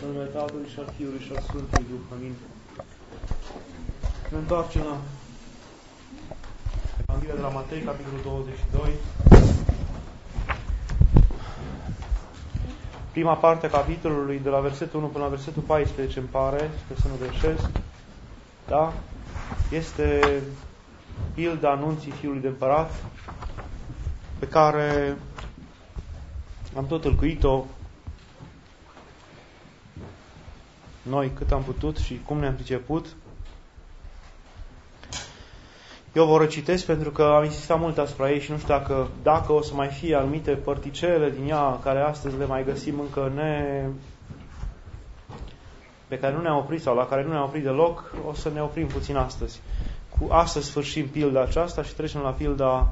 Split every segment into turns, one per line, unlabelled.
În numele Tatălui și al Fiului și al Sfântului Duh. Amin. Ne întoarcem la Evanghelia de la Matei, capitolul 22. Prima parte a capitolului, de la versetul 1 până la versetul 14, îmi pare, sper să nu greșesc. Da? Este pilda anunții Fiului de Împărat, pe care am tot tâlcuit-o noi cât am putut și cum ne-am priceput. Eu vă recitesc pentru că am insistat mult asupra ei și nu știu dacă o să mai fie anumite părticele din ea care astăzi le mai găsim încă pe care nu ne-am oprit sau la care nu ne-am oprit deloc. O să ne oprim puțin astăzi. Astăzi sfârșim pilda aceasta și trecem la pilda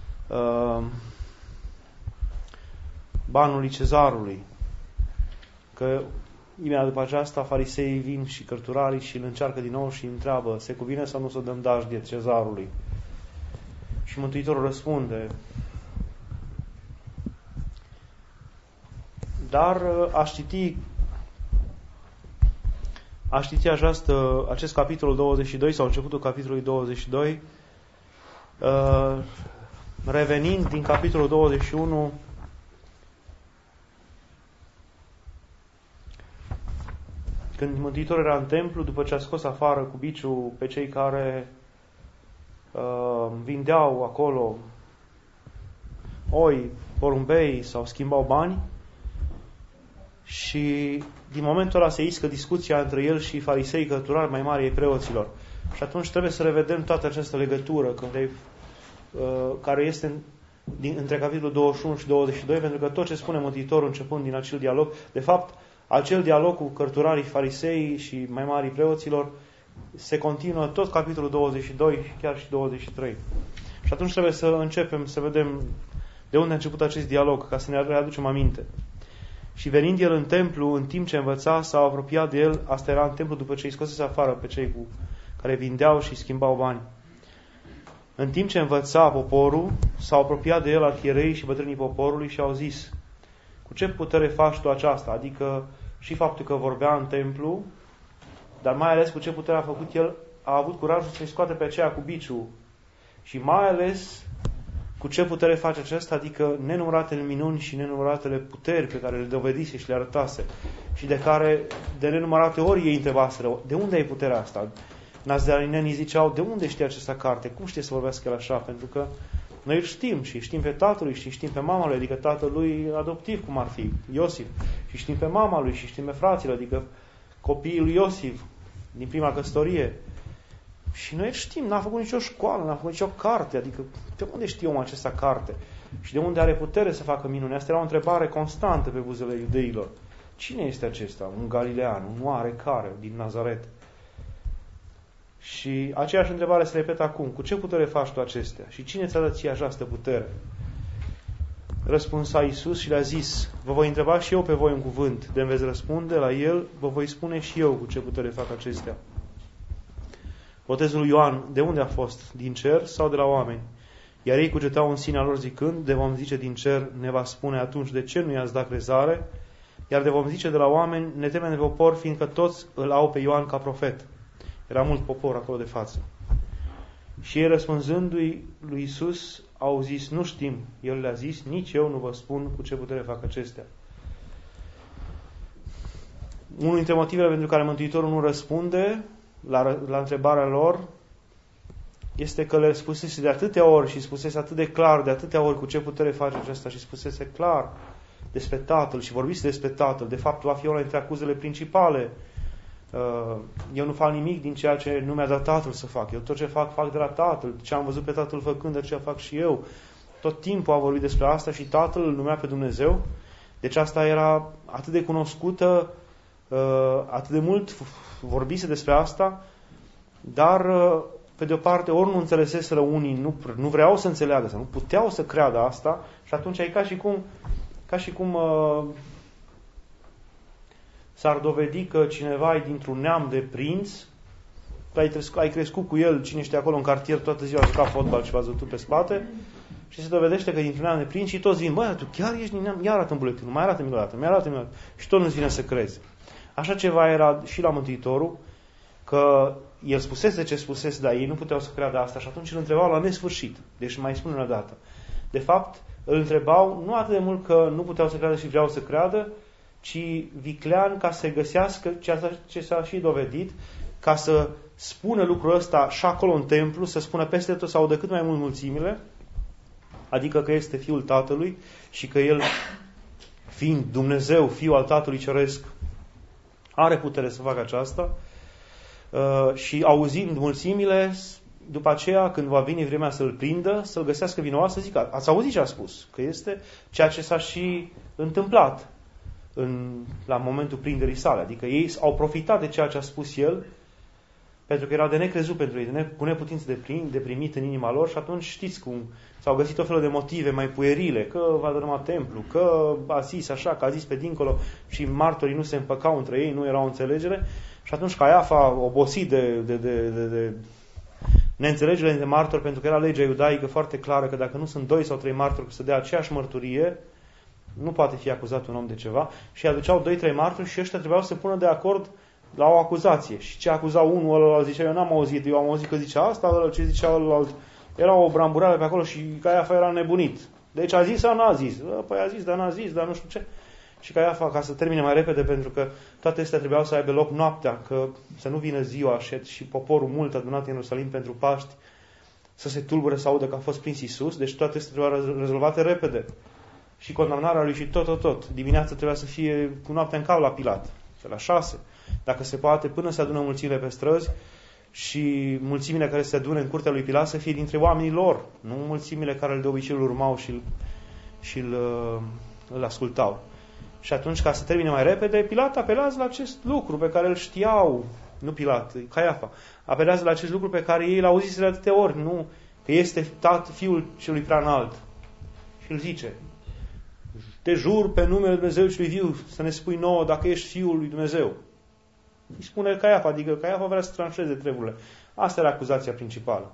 banului cezarului. Că imediat după aceasta fariseii vin și cărturarii și îl încearcă din nou și îi întreabă: se cuvine sau nu să dăm dajdie cezarului? Și Mântuitorul răspunde. Dar aș citi acest capitolul 22 sau începutul capitolului 22, revenind din capitolul 21 când Mântuitorul era în templu, după ce a scos afară cu biciul pe cei care vindeau acolo oi, porumbei sau schimbau bani, și din momentul ăla se iscă discuția între el și farisei cărturari mai mari ai preoților. Și atunci trebuie să revedem toată această legătură care este între capitolul 21 și 22, pentru că tot ce spune Mântuitorul începând din acel dialog, de fapt, acel dialog cu cărturarii farisei și mai marii preoților se continuă tot capitolul 22 și chiar și 23. Și atunci trebuie să începem să vedem de unde a început acest dialog, ca să ne readucem aminte. Și venind el în templu, în timp ce învăța, s-au apropiat de el, asta era în templu după ce îi scosese afară pe cei care vindeau și schimbau bani. În timp ce învăța poporul, s-au apropiat de el arhierei și bătrânii poporului și au zis: cu ce putere faci tu aceasta? Adică și faptul că vorbea în templu, dar mai ales cu ce putere a făcut el, a avut curajul să-i scoate pe aceea cu biciul. Și mai ales cu ce putere face acesta, adică nenumăratele minuni și nenumăratele puteri pe care le dovedise și le arătase. Și de nenumărate ori ei întrebaseră: de unde ai puterea asta? Nazarenenii ziceau: de unde știe această carte? Cum știe să vorbească el așa? Pentru că noi îl știm și știm pe tatăl lui și știm pe mama lui, adică tatăl lui adoptiv, cum ar fi Iosif, și știm pe mama lui și știm pe frații, adică copiii lui Iosif din prima căsătorie. Și noi îl știm, n-a făcut nicio școală, n-a făcut nicio carte, adică de unde știe omul această carte? Și de unde are putere să facă minuni? Asta era o întrebare constantă pe buzele iudeilor. Cine este acesta? Un galilean, un oarecare din Nazaret. Și aceeași întrebare se repetă acum: cu ce putere faci tu acestea? Și cine ți-a dat ție această putere? Răspunsa Iisus și le-a zis: vă voi întreba și eu pe voi un cuvânt, de-mi veți răspunde la el, vă voi spune și eu cu ce putere fac acestea. Botezul lui Ioan, de unde a fost? Din cer sau de la oameni? Iar ei cugetau în sinea lor zicând: de vom zice din cer, ne va spune atunci de ce nu i-ați dat crezare, iar de vom zice de la oameni, ne temem de popor, fiindcă toți îl au pe Ioan ca profet. Era mult popor acolo de față. Și ei, răspunzându-i lui Iisus, au zis: nu știm. El le-a zis: nici eu nu vă spun cu ce putere fac acestea. Unul dintre motivele pentru care Mântuitorul nu răspunde la întrebarea lor este că le spusese de atâtea ori și spusese atât de clar de atâtea ori cu ce putere face acesta și spusese clar despre Tatăl și vorbise despre Tatăl. De fapt, va fi una dintre acuzele principale. Eu nu fac nimic din ceea ce nu mi-a dat Tatăl să fac. Eu tot ce fac de la Tatăl. Ce am văzut pe Tatăl făcând, de aceea fac și eu. Tot timpul a vorbit despre asta și Tatăl îl numea pe Dumnezeu. Deci asta era atât de cunoscută, atât de mult vorbise despre asta, dar pe de o parte ori nu înțeleseseră unii, nu vreau să înțeleagă sau nu puteau să creadă asta și atunci e ca și cum s-ar dovedi că cineva e dintr-un neam de prinț, ai crescut cu el, cine știe acolo în cartier, toată ziua a jucat fotbal și v-ați văzut pe spate, și se dovedește că dintr-un neam de prinț și toți vin: băi, tu chiar ești din neam, ia arată-mi buletinul, mai arată-mi o dată, și tot nu-ți vine să crezi. Așa ceva era și la Mântuitorul, că el spusese ce spusese, dar ei nu puteau să creadă asta și atunci îl întrebau la nesfârșit. Deci mai spun o dată. De fapt, îl întrebau nu atât de mult că nu puteau să creadă și vreau să creadă, ci viclean ca să găsească ceea ce s-a și dovedit, ca să spună lucrul ăsta și acolo în templu, să spună peste tot sau de cât mai mult mulțimile, adică că este Fiul Tatălui și că El, fiind Dumnezeu, Fiul al Tatălui Ceresc, are putere să facă aceasta. Și auzind mulțimile, după aceea, când va veni vremea să-l prindă, să-l găsească vinovat, să zică, ați auzit ce a spus? Că este ceea ce s-a și întâmplat la momentul prinderii sale. Adică ei au profitat de ceea ce a spus el, pentru că era de necrezut pentru ei, cu neputință de primit în inima lor și atunci știți cum s-au găsit o felul de motive mai puerile, că va dărâma templu, că a zis așa, că a zis pe dincolo și martorii nu se împăcau între ei, nu era o înțelegere. Și atunci Caiafa, obosit de neînțelegere de martori, pentru că era legea iudaică foarte clară că dacă nu sunt 2 sau 3 martori să dea aceeași mărturie, nu poate fi acuzat un om de ceva, și aduceau 2-3 martori și ăștia trebuiau să se pună de acord la o acuzație. Și ce acuza unul, ăla zicea, eu n-am auzit, eu am auzit că zicea asta, ăla ce zicea ălalt. Era o bramburare pe acolo și Caiafa era nebunit. Deci a zis sau n-a zis? Păi a zis, dar n-a zis, dar nu știu ce. Și Caiafa, ca să termine mai repede, pentru că toate astea trebuiau să aibă loc noaptea, că să nu vină ziua și poporul mult adunat în Ierusalim pentru Paști, să se tulbure să audă că a fost prins Iisus, deci toate astea trebuiau rezolvate repede. Și condamnarea lui și tot. Dimineața trebuia să fie cu noaptea în cal la Pilat, la 6, dacă se poate, până se adună mulțimile pe străzi și mulțimile care se adună în curtea lui Pilat să fie dintre oamenii lor, nu mulțimile care de obicei îl urmau și îl ascultau. Și atunci, ca să termine mai repede, Pilat apelează la acest lucru pe care îl știau, nu Pilat, Caiafa, apelează la acest lucru pe care ei l-au zis de atâtea ori, nu? Că este Fiul celui prea înalt. Și îl zice, te jur pe numele Dumnezeu celui viu să ne spui nouă dacă ești Fiul lui Dumnezeu. Îi spune Caiafa, adică Caiafa vrea să tranșeze treburile. Asta era acuzația principală.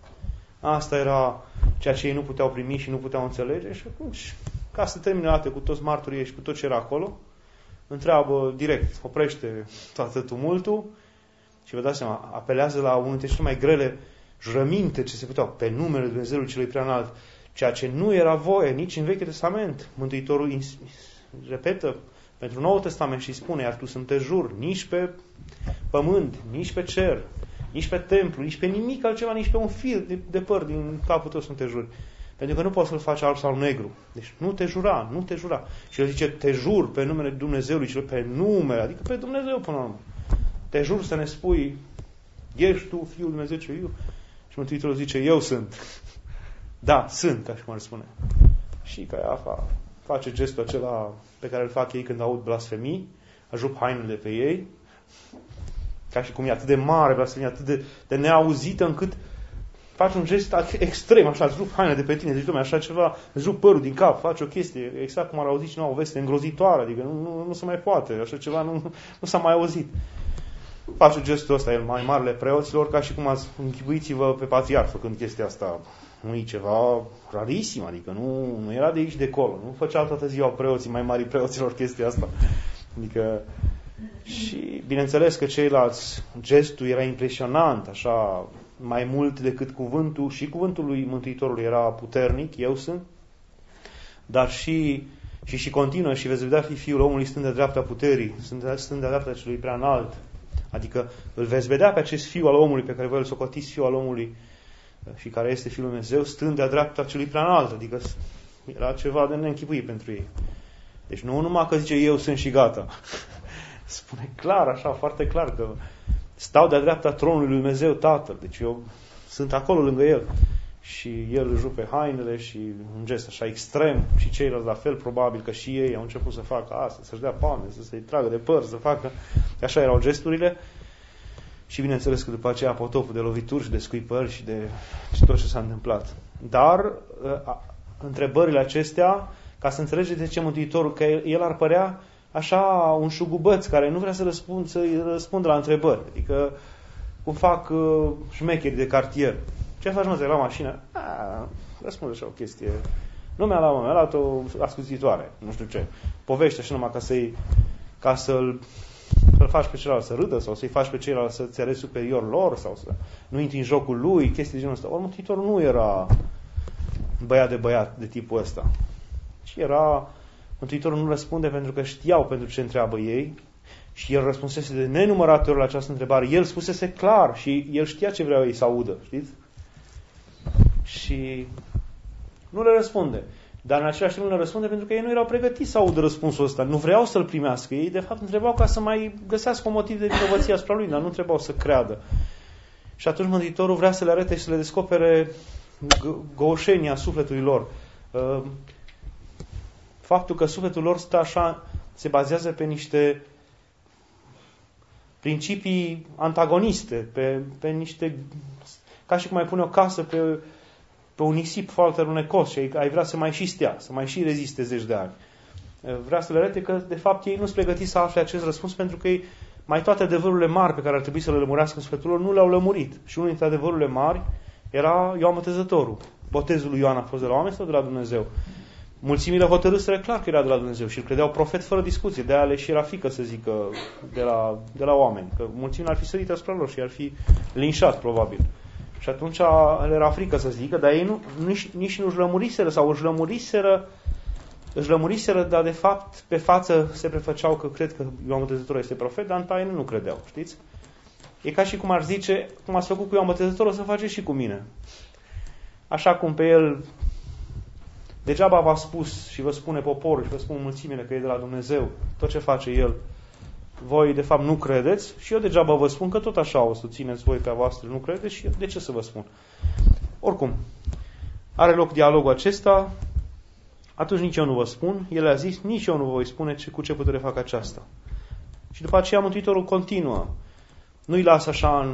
Asta era ceea ce ei nu puteau primi și nu puteau înțelege și atunci, ca să termine dată cu toți martorii și cu tot ce era acolo, întreabă direct, oprește toată tumultul și vă dați seama, apelează la unul dintre cele mai grele jurăminte ce se puteau, pe numele Dumnezeului celui prea înalt, ceea ce nu era voie nici în Vechiul Testament. Mântuitorul repetă pentru Noul Testament și spune, iar tu să te jur, nici pe pământ, nici pe cer, nici pe templu, nici pe nimic altceva, nici pe un fir de păr din capul tău să nu te juri. Pentru că nu poți să-l faci alb sau negru. Deci nu te jura. Și el zice, te jur pe numele Dumnezeului, pe numele, adică pe Dumnezeu până la urmă. Te jur să ne spui, ești tu Fiul Dumnezeu ce viu? Și Mântuitorul zice, eu sunt. Da, sunt, ca și cum ar spune. Și Caiafa face gestul acela pe care îl fac ei când aud blasfemii, ajup hainele pe ei, ca și cum e atât de mare blasfemie, atât de neauzită, încât faci un gest extrem, așa, îți rup hainele de pe tine, zici, așa ceva, îți rup părul din cap, faci o chestie, exact cum ar auzi cineva o veste îngrozitoare, adică nu se mai poate, așa ceva nu s-a mai auzit. Face gestul ăsta, el mai marele preoților, ca și cum ați închipuiți-vă pe patriarh făcând chestia asta. Nu e ceva rarisim, adică nu era de aici de acolo, nu făceau toată ziua preoții, mai mari preoților chestia asta. Adică, și bineînțeles că ceilalți, gestul era impresionant, așa, mai mult decât cuvântul, și cuvântul lui Mântuitorului era puternic, eu sunt, dar și continuă și veți vedea fi Fiul omului stând de dreapta puterii, stând de dreapta celui prea înalt. Adică îl veți vedea pe acest Fiu al omului pe care voi îl socotiți Fiul al omului și care este Fiul lui Dumnezeu, stând de dreapta celui prea înalt. Adică era ceva de neînchipuit pentru ei. Deci nu numai că zice eu sunt și gata. Spune clar, așa, foarte clar că stau de-a dreapta tronului lui Dumnezeu Tatăl. Deci eu sunt acolo lângă El. Și El își rupe hainele și un gest așa extrem și ceilalți la fel, probabil că și ei au început să facă asta, să-și dea palme, să se tragă de păr, să facă. Așa erau gesturile. Și bineînțeles că după aceea potopul de lovituri și de scuipări și de tot ce s-a întâmplat. Dar întrebările acestea, ca să înțelegeți de ce Mântuitorul, că el ar părea așa un șugubăț care nu vrea să răspundă la întrebări. Adică cum fac șmecherii de cartier. Ce faci, mă, să la mașină? Răspunde așa o chestie. Nu mi-a luat, mi-a luat o ascuțitoare, nu știu ce. Povește așa numai ca să-l faci pe celălalt să râdă sau să-i faci pe celălalt să-ți arăți superior lor sau să nu intri în jocul lui, chestii de genul ăsta. Ori Mântuitorul nu era băiat de tipul ăsta. Și Mântuitorul nu răspunde pentru că știau pentru ce întreabă ei și el răspunsese de nenumărate ori la această întrebare. El spusese clar și el știa ce vreau ei să audă, știți? Și nu le răspunde. Dar în același timp nu le răspunde pentru că ei nu erau pregătiți să audă răspunsul ăsta. Nu vreau să-l primească. Ei, de fapt, întrebau ca să mai găsească un motiv de vinovăție asupra lui, dar nu întrebau să creadă. Și atunci Mântuitorul vrea să le arate și să le descopere găoșenia sufletului lor. Faptul că sufletul lor stă așa, se bazează pe niște principii antagoniste, pe niște, ca și cum ai pune o casă pe un nisip foarte runecos și ai vrea să mai și stea, să mai și reziste zeci de ani. Vrea să le arate că, de fapt, ei nu sunt pregătiți să afle acest răspuns pentru că ei, mai toate adevărurile mari pe care ar trebui să le lămurească în sufletul lor, nu le-au lămurit. Și unul dintre adevărurile mari era Ioan Botezătorul. Botezul lui Ioan a fost de la oameni sau de la Dumnezeu? Mulțimile hotărâsără clar că era de la Dumnezeu și îl credeau profet fără discuție. De-aia le și era frică să zică de la oameni. Că mulțimile ar fi sărit asupra lor și ar fi linșat, probabil. Și atunci le era frică să zică, dar ei nici nu își lămuriseră sau își lămuriseră, dar de fapt pe față se prefăceau că cred că Ioan Botezătorul este profet, dar în taină nu credeau, știți? E ca și cum ar zice, cum ați făcut cu Ioan Botezătorul, o să faceți și cu mine. Așa cum pe el degeaba v-a spus și vă spune poporul și vă spun mulțimile că e de la Dumnezeu, tot ce face el, voi de fapt nu credeți și eu degeaba vă spun că tot așa o să țineți voi pe a voastră, nu credeți și eu, de ce să vă spun? Oricum, are loc dialogul acesta, atunci nici eu nu vă spun, el a zis, nici eu nu vă voi spune cu ce putere fac aceasta. Și după aceea Mântuitorul continuă, nu-i lasă așa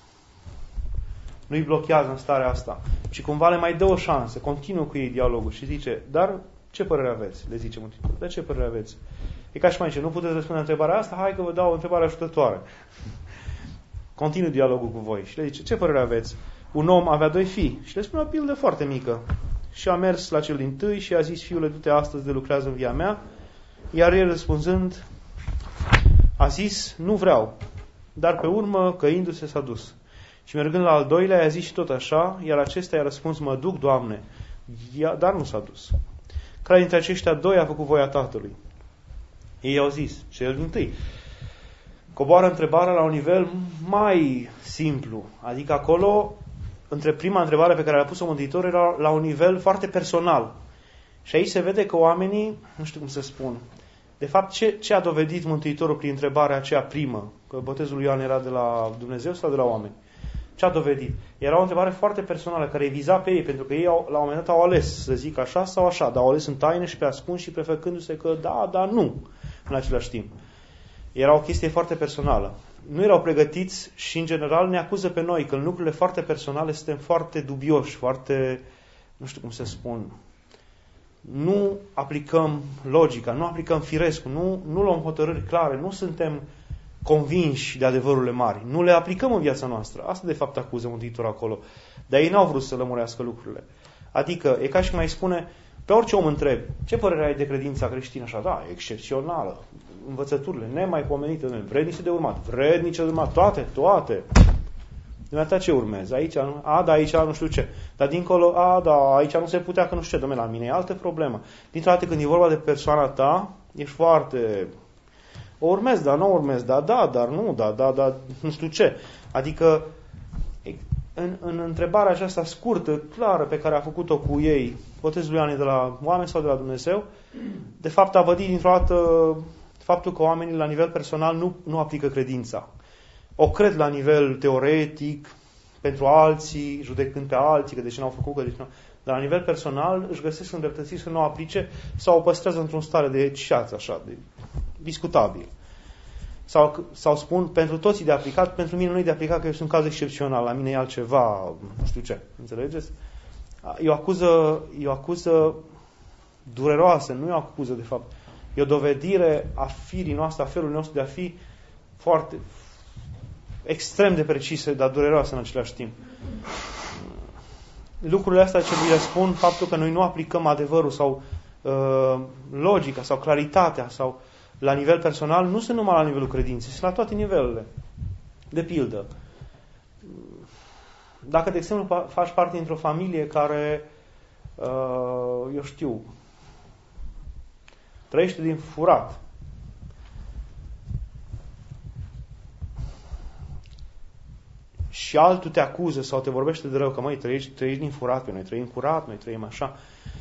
nu-i blochează în starea asta. Și cumva le mai dă o șansă, continuă cu ei dialogul și zice, dar ce părere aveți? Le zice Mântuitorul, dar ce părere aveți? E ca și mai zice, nu puteți răspunde la întrebarea asta, hai că vă dau o întrebare ajutătoare. Continuă dialogul cu voi și le zice, ce părere aveți? Un om avea 2 fii și le spune o pildă foarte mică. Și a mers la cel dintâi și a zis, fiule, du-te astăzi de lucrează în via mea. Iar el răspunzând, a zis, nu vreau. Dar pe urmă, căindu-se, s-a dus. Și mergând la al doilea, i-a zis și tot așa, iar acesta i-a răspuns, mă duc, Doamne, dar nu s-a dus. Care dintre aceștia 2 a făcut voia Tatălui? Ei au zis, cel dintâi. Coboară întrebarea la un nivel mai simplu. Adică acolo, prima întrebare pe care a pus-o Mântuitorul era la un nivel foarte personal. Și aici se vede că oamenii, nu știu cum să spun, de fapt ce a dovedit Mântuitorul prin întrebarea aceea primă? Că botezul lui Ioan era de la Dumnezeu sau de la oameni? Ce a dovedit? Era o întrebare foarte personală care îi viza pe ei, pentru că ei la un moment dat au ales să zic așa sau așa, dar au ales în taină și pe ascuns și prefăcându-se că da, dar nu, în același timp. Era o chestie foarte personală. Nu erau pregătiți și, în general, ne acuză pe noi că în lucrurile foarte personale suntem foarte dubioși, foarte, nu știu cum să spun, nu aplicăm logica, nu aplicăm firescul, nu luăm hotărâri clare, nu suntem convinși de adevărurile mari. Nu le aplicăm în viața noastră. Asta, de fapt, acuză Mântuitorul acolo. Dar ei n-au vrut să lămurească lucrurile. Adică, e ca și cum ai spune, pe orice om întreb, ce părere ai de credința creștină? Așa, da, excepțională. Învățăturile nemaipomenite, vrednice de urmat. Vrednice de urmat, toate. Dumneata ce urmează? Aici, da, aici nu știu ce. Dar dincolo, da, aici nu se putea că nu știu ce. Dom'le, la mine e altă problemă. Dintr-o dată, când e vorba de persoana ta, ești foarte... O urmez, dar nu urmez, da, dar nu, da, nu știu ce. Adică, în întrebarea aceasta scurtă, clară, pe care a făcut-o cu ei, botezul lui Ioan e de la oameni sau de la Dumnezeu, de fapt a vădit dintr-o dată faptul că oamenii la nivel personal nu aplică credința. O cred la nivel teoretic, pentru alții, judecând pe alții, că de ce n-au făcut, că de ce n-au... Dar la nivel personal își găsesc îndreptățiri să nu o aplice sau o păstrează într-un stare de ceață, așa, de discutabil. Sau spun, pentru toții de aplicat, pentru mine nu e de aplicat că eu sunt un caz excepțional, la mine e altceva, nu știu ce, înțelegeți? E o acuză dureroasă, nu e o acuză de fapt. E o dovedire a firii noastre, a felului nostru de a fi foarte, extrem de precise, dar dureroasă în același timp. Lucrurile astea ce vi le spun, faptul că noi nu aplicăm adevărul sau logica sau claritatea sau la nivel personal nu sunt numai la nivelul credinței, sunt la toate nivelurile. De pildă, dacă, de exemplu, faci parte dintr-o familie care, eu știu, trăiește din furat, și altul te acuză sau te vorbește de rău, că măi, trăiești din furat, noi trăim curat, noi trăim așa.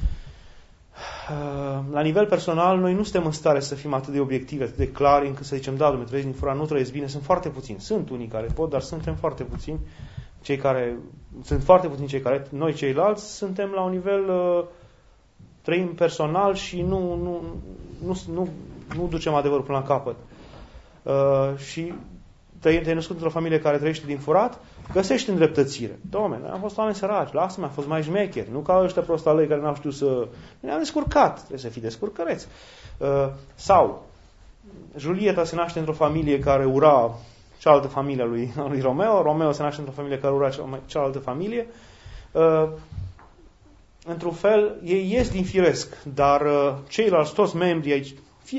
La nivel personal, noi nu suntem în stare să fim atât de obiectivi, atât de clari, încât să zicem, da, Dumnezeu, trăiești din furat, nu trăiești bine. Sunt foarte puțini. Sunt unii care pot, dar suntem foarte puțini. Sunt foarte puțini cei care, noi ceilalți, suntem la un nivel, trăim personal și nu ducem adevărul până la capăt. Și te-ai născut într-o familie care trăiește din furat, găsești îndreptățire. Doamne, noi am fost oameni săraci, lasă-mă, am fost mai șmecheri, nu ca ăștia prostalei care n-au știut să... Ne-am descurcat, trebuie să fii descurcăreț. Sau, Julieta se naște într-o familie care ura cealaltă familie lui Romeo, Romeo se naște într-o familie care ura cealaltă familie. Într-un fel, ei ies din firesc, dar ceilalți, toți membrii aici,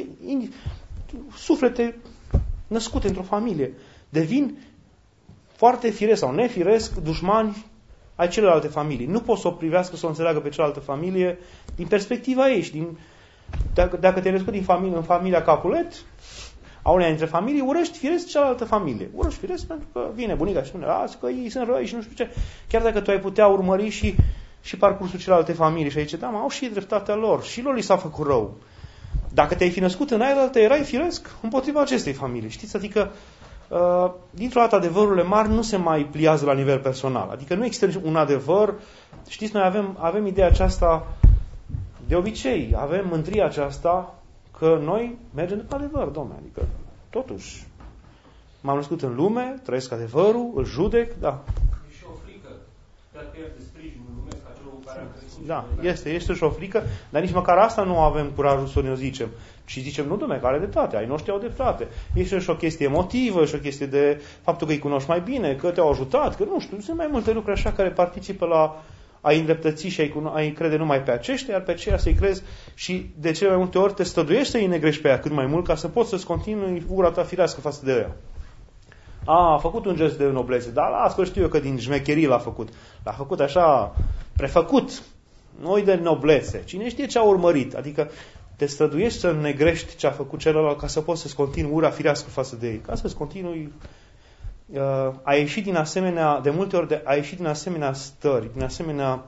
suflete născute într-o familie, devin foarte firesc sau nefiresc dușmani ai celelalte familii. Nu pot să o privească, să o înțeleagă pe cealaltă familie din perspectiva ei. Și dacă te-ai născut în familia Capulet, a uneia dintre familii, urăști firesc cealaltă familie. Urăști firesc pentru că vine bunica și spune, lasă că ei sunt răi și nu știu ce. Chiar dacă tu ai putea urmări și parcursul celelalte familii și ai zice, da, mă, au și dreptatea lor. Și lor li s-a făcut rău. Dacă te-ai fi născut în aia altă, erai firesc împotriva acestei familii. Știți? Adică, dintr-o dată, adevărurile mari nu se mai pliază la nivel personal. Adică nu există un adevăr. Știți, noi avem ideea aceasta de obicei. Avem mândria aceasta că noi mergem după adevăr, Dom'le. Adică, totuși, m-am născut în lume, trăiesc adevărul, îl judec, da.
E și o frică de a pierde sprijinul lumesc a celor care am crescut.
Da, este și o frică, dar nici măcar asta nu avem curajul să ne zicem. Și zicem, nu, Dom'le, că are dreptate, ai noștri au dreptate. Este și o chestie emotivă, și o chestie de faptul că îi cunoști mai bine, că te-au ajutat, că nu știu, sunt mai multe lucruri așa care participă la a-i îndreptăți și a-i crede numai pe aceștia, iar pe aceia să-i crezi și de cele mai multe ori te străduiești să-i negrești pe ea cât mai mult ca să poți să-ți continui ura ta firească față de ea. A făcut un gest de noblețe, dar las că știu eu că din șmecherii l-a făcut. L-a făcut așa, prefăcut, nu de noblețe. Cine știe ce a urmărit? Adică te străduiești să negrești ce a făcut celălalt ca să poți să-ți continui ura firească față de ei. Ca să-ți continui... a ieșit din asemenea, de multe ori a ieșit din asemenea stări, din asemenea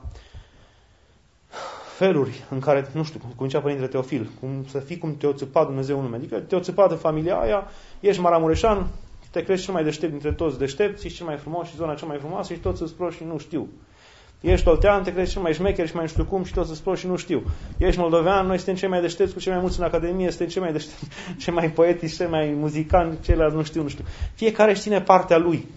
feluri în care, nu știu, cum zicea Părintele Teofil, să fii cum te-o țăpa Dumnezeu în lume. Adică te-o țăpa de familia aia, ești maramureșan, te crezi cel mai deștept dintre toți deștepți, ești cel mai frumos și zona cea mai frumoasă și toți îți proști și nu știu. Ești oltean, te crezi cel mai șmecher și mai nu știu cum și toți îți proști și nu știu. Ești moldovean, noi suntem cei mai deștepți cu cei mai mulți în Academie, suntem cei mai deștepți, cei mai poetici, cei mai muzicanți, ceilalți nu știu. Fiecare își ține partea lui.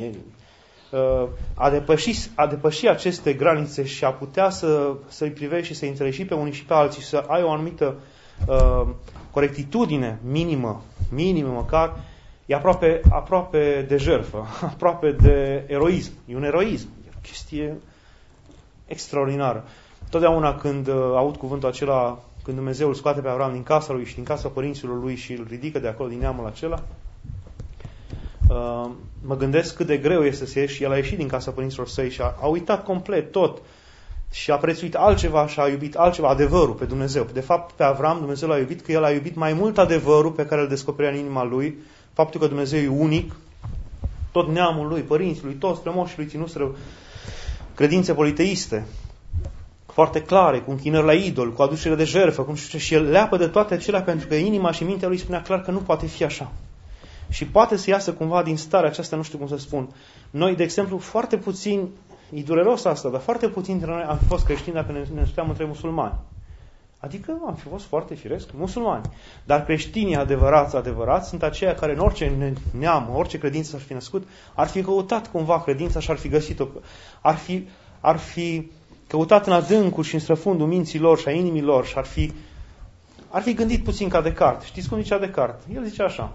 A depăși aceste granițe și a putea să-i privești și să-i înțelegi și pe unii și pe alții și să ai o anumită corectitudine minimă măcar, e aproape de jertfă, aproape de eroism. E un eroism. E o chestie extraordinară. Totdeauna când aud cuvântul acela, când Dumnezeu îl scoate pe Avram din casa lui și din casa părinților lui și îl ridică de acolo, din neamul acela, mă gândesc cât de greu este să ieși. El a ieșit din casa părinților săi și a uitat complet tot și a prețuit altceva și a iubit altceva, adevărul pe Dumnezeu. De fapt, pe Avram Dumnezeu l-a iubit, că el a iubit mai mult adevărul pe care îl descoperea în inima lui, faptul că Dumnezeu e unic, tot neamul lui, părinții lui, toți strămoșii lui ținuseră credințe politeiste, foarte clare, cu închinări la idol, cu aducere de jertfă, și el leapă de toate acelea pentru că inima și mintea lui spunea clar că nu poate fi așa. Și poate să iasă cumva din starea aceasta, nu știu cum să spun. Noi, de exemplu, foarte puțini, e dureros asta, dar foarte puțini dintre noi am fost creștini dacă ne născuteam între musulmani. Adică am fi fost foarte firesc musulmani. Dar creștinii adevărați sunt aceia care în orice neam, orice credință s-ar fi născut, ar fi căutat cumva credința și ar fi găsit-o. Ar fi căutat în adâncul și în străfundul minții lor și a inimii lor și ar fi gândit puțin ca Descartes. Știți cum zicea Descartes? El zicea așa.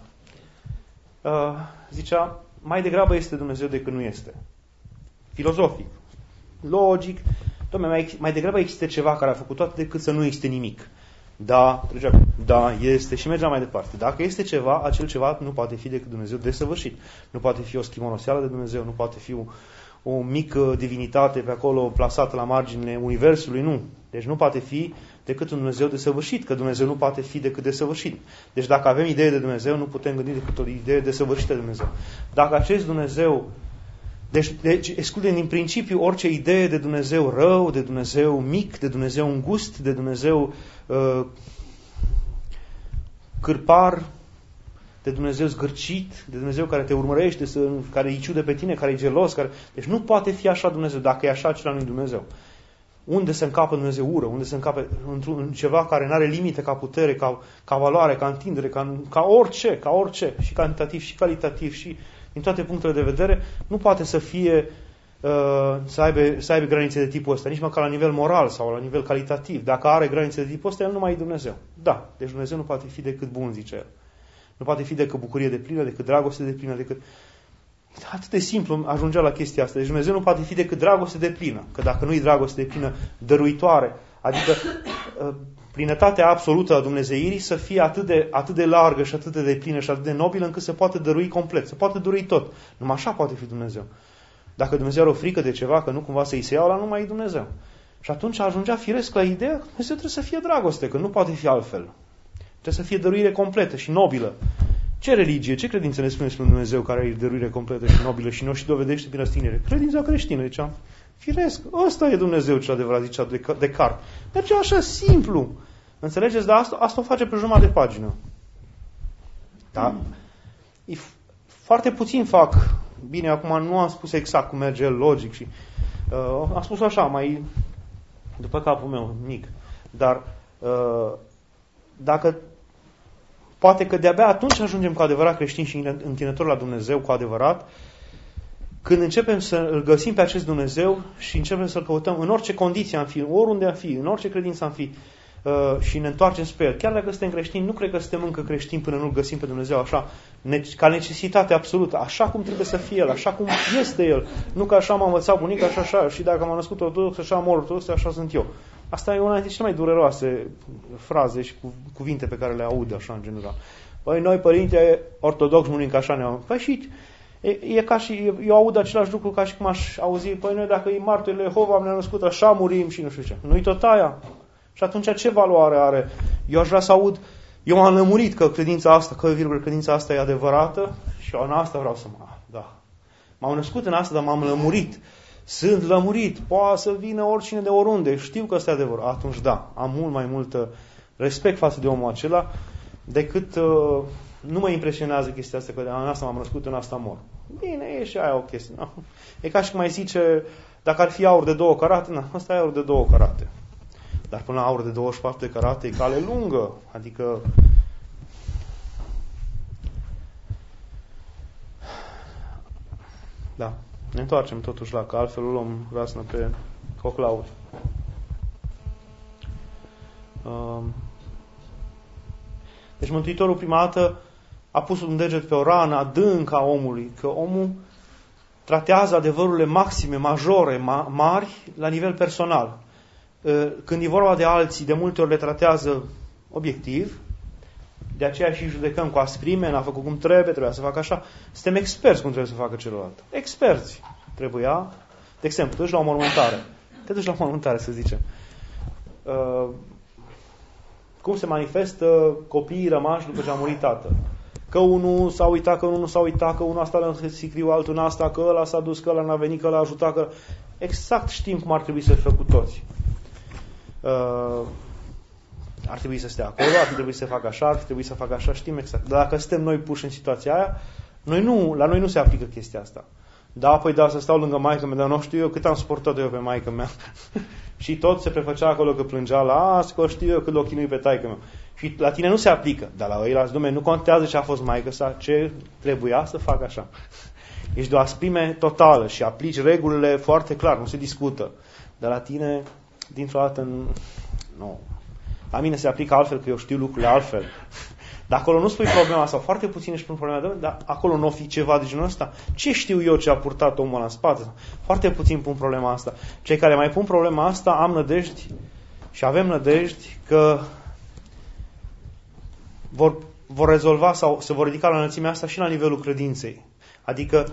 Zicea, mai degrabă este Dumnezeu decât nu este. Filozofic, logic. Dom'le, mai degrabă există ceva care a făcut toate decât să nu existe nimic. Da, este și mergea mai departe. Dacă este ceva, acel ceva nu poate fi decât Dumnezeu desăvârșit. Nu poate fi o schimonoseală de Dumnezeu, nu poate fi o mică divinitate pe acolo plasată la marginile universului, nu. Deci nu poate fi decât un Dumnezeu desăvârșit, că Dumnezeu nu poate fi decât desăvârșit. Deci dacă avem idee de Dumnezeu, nu putem gândi decât o idee desăvârșită de Dumnezeu. Dacă acest Dumnezeu, deci excludem din principiu orice idee de Dumnezeu rău, de Dumnezeu mic, de Dumnezeu îngust, de Dumnezeu cârpar, de Dumnezeu zgârcit, de Dumnezeu care te urmărește, care îi ciude pe tine, care e gelos. Deci nu poate fi așa Dumnezeu. Dacă e așa, acela nu e Dumnezeu. Unde se încapă Dumnezeu ură? Unde se încapă în ceva care nu are limite ca putere, ca valoare, ca întindere, ca orice, și cantitativ, și calitativ, și din toate punctele de vedere, nu poate să fie să aibă granițe de tipul ăsta, nici măcar la nivel moral sau la nivel calitativ. Dacă are granițe de tipul ăsta, el nu mai e Dumnezeu. Da, deci Dumnezeu nu poate fi decât bun, zice el. Nu poate fi decât bucurie de plină, decât dragoste de plină, decât... Atât de simplu ajungea la chestia asta. Deci Dumnezeu nu poate fi decât dragoste de plină. Că dacă nu e dragoste de plină, dăruitoare, adică plinătatea absolută a dumnezeirii să fie atât de largă și atât de deplină și atât de nobilă încât se poate dărui complet, se poate dărui tot. Numai așa poate fi Dumnezeu. Dacă Dumnezeu are o frică de ceva, că nu cumva să-i se iau, ăla nu mai e Dumnezeu. Și atunci ajungea firesc la ideea că Dumnezeu trebuie să fie dragoste, că nu poate fi altfel. Trebuie să fie dăruire completă și nobilă. Ce religie, ce credință ne spune despre Dumnezeu care are dăruire completă și nobilă și nu și dovedește prin răstinere? Credința creștină, ziceam. Firesc, ăsta e Dumnezeu cel adevărat, zicea Descartes. Merge așa simplu. Înțelegeți? Dar asta o face pe jumătate de pagină. Da? Foarte puțin fac. Bine, acum nu am spus exact cum merge el logic și am spus așa, mai după capul meu, mic. Dar dacă poate că de-abia atunci ajungem cu adevărat creștini și închinători la Dumnezeu cu adevărat, când începem să îl găsim pe acest Dumnezeu și începem să-l căutăm în orice condiție am fi, oriunde am fi, în orice credință am fi, și ne întoarcem spre El. Chiar dacă suntem creștini, nu cred că suntem încă creștini până nu-L găsim pe Dumnezeu așa, ca necesitate absolută, așa cum trebuie să fie El, așa cum este El. Nu că așa m-a învățat bunica și așa, și dacă m-am născut ortodox, așa am ortodox, așa sunt eu. Asta e una dintre cele mai dureroase fraze și cuvinte pe care le aud așa în general. Păi noi, părinte, ortodox, munim că așa ne-am... Păi și e ca și, eu aud același lucru ca și cum aș auzi, păi noi dacă e martorile Jehova ne-am născut așa, murim și nu știu ce. Nu-i tot aia. Și atunci ce valoare are? Eu aș vrea să aud, eu am lămurit că credința asta e adevărată și eu în asta vreau să da. M-am născut în asta, dar m-am lămurit. Sunt lămurit, poate să vină oricine de oriunde, știu că ăsta e adevărat. Atunci da, am mult mai mult respect față de omul acela decât nu mă impresionează chestia asta că în asta m-am născut, în asta mor. Bine, e și aia o chestie. No. E ca și cum mai zice, dacă ar fi aur de 2 carate, ăsta e aur de 2 carate. Dar până la aur de 24 de carate e cale lungă. Adică da, ne întoarcem totuși la că altfel o luăm rasnă pe coclauri. Deci Mântuitorul prima dată a pus un deget pe o rană adâncă a omului, că omul tratează adevărurile maxime, majore, mari, la nivel personal. Când e vorba de alții, de multe ori le tratează obiectiv, de aceea și judecăm cu asprime, n-a făcut cum trebuia să facă așa. Suntem experți cum trebuie să facă celălalt. Experți. Trebuia, de exemplu, te duci la o mormântare. Să zicem. Cum se manifestă copiii rămași după ce a murit tatăl? Că unul s-a uitat, că unul nu s-a uitat, că unul a stat la sicriu, altul în asta, că ăla s-a dus, că ăla n-a venit, că ăla a ajutat, că... Exact știm cum ar trebui să fie cu toți. Ar trebui să stea acolo, ar trebui să facă așa, ar trebui să facă așa, știm exact. Dar dacă suntem noi puși în situația aia, la noi nu se aplică chestia asta. Da, păi da, să stau lângă maică mea, dar nu știu eu cât am suportat eu pe maică mea. Și tot se prefăcea acolo că plângea la că știu eu cât l-o chinui pe taică mea. Și la tine nu se aplică, dar la ăilalți, Dumnezeu, nu contează ce a fost maică sa, ce trebuia să facă așa. Ești de o asprime totală și aplici regulile foarte clar, nu se discută. Dar la tine, dintr-o dată, nu. La mine se aplică altfel, că eu știu lucrurile altfel. Dar acolo nu spui problema sau foarte puțin își pun problema, dar acolo nu o fi ceva de genul ăsta. Ce știu eu ce a purtat omul în spate? Foarte puțin pun problema asta. Cei care mai pun problema asta am nădejdi și avem nădejdi că vor rezolva sau se vor ridica la înălțimea asta și la nivelul credinței. Adică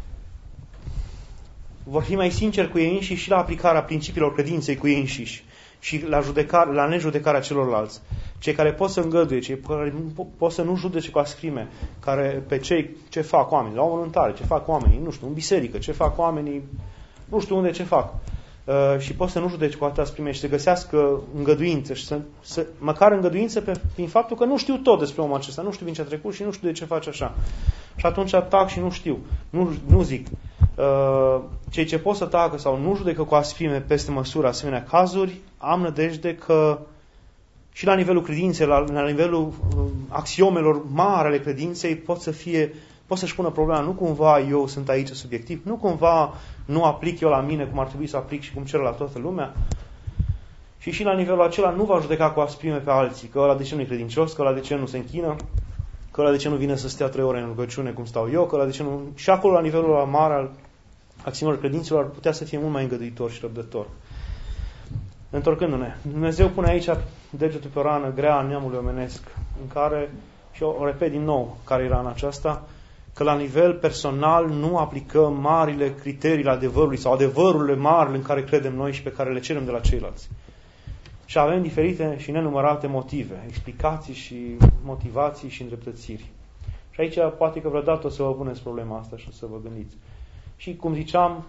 vor fi mai sinceri cu ei înșiși și la aplicarea principiilor credinței cu ei înșiși și la nejudecarea celorlalți. Cei care pot să îngăduie, cei care pot să nu judece cu asprime, care pe cei ce fac oamenii, la o mormântare, ce fac oamenii, nu știu, în biserică, ce fac oamenii, nu știu unde ce fac. Și pot să nu judece cu atâta asprime și să găsească îngăduință și măcar îngăduință prin faptul că nu știu tot despre omul acesta, nu știu din ce a trecut și nu știu de ce face așa. Și atunci tac și nu știu, nu zic. Cei ce pot să tacă sau nu judecă cu asprime peste măsură asemenea cazuri, am nădejde că și la nivelul credinței, la nivelul axiomelor mari ale credinței pot să-și pună problema, nu cumva eu sunt aici subiectiv, nu cumva nu aplic eu la mine cum ar trebui să aplic și cum cer la toată lumea. Și la nivelul acela nu va judeca cu asprime pe alții, că ăla de ce nu e credincios, că ăla de ce nu se închină, că ăla de ce nu vine să stea 3 ore în rugăciune cum stau eu, că ăla de ce nu... Și acolo, la nivelul mare al axiomelor credinților, ar putea să fie mult mai îngăduitor și răbdător. Întorcându-ne, Dumnezeu pune aici degetul pe o rană grea a neamului omenesc, în care, și o repet din nou, care e rana aceasta, că la nivel personal nu aplicăm marile criterii adevărului sau adevărurile mari în care credem noi și pe care le cerem de la ceilalți. Și avem diferite și nenumărate motive, explicații și motivații și îndreptățiri. Și aici poate că vreodată o să vă puneți problema asta și o să vă gândiți. Și cum ziceam,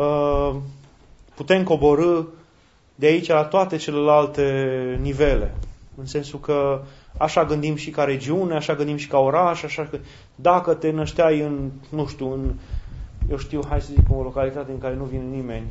putem coborî de aici la toate celelalte nivele. În sensul că așa gândim și ca regiune, așa gândim și ca oraș, așa că dacă te nășteai în, nu știu, hai să zic, o localitate în care nu vine nimeni,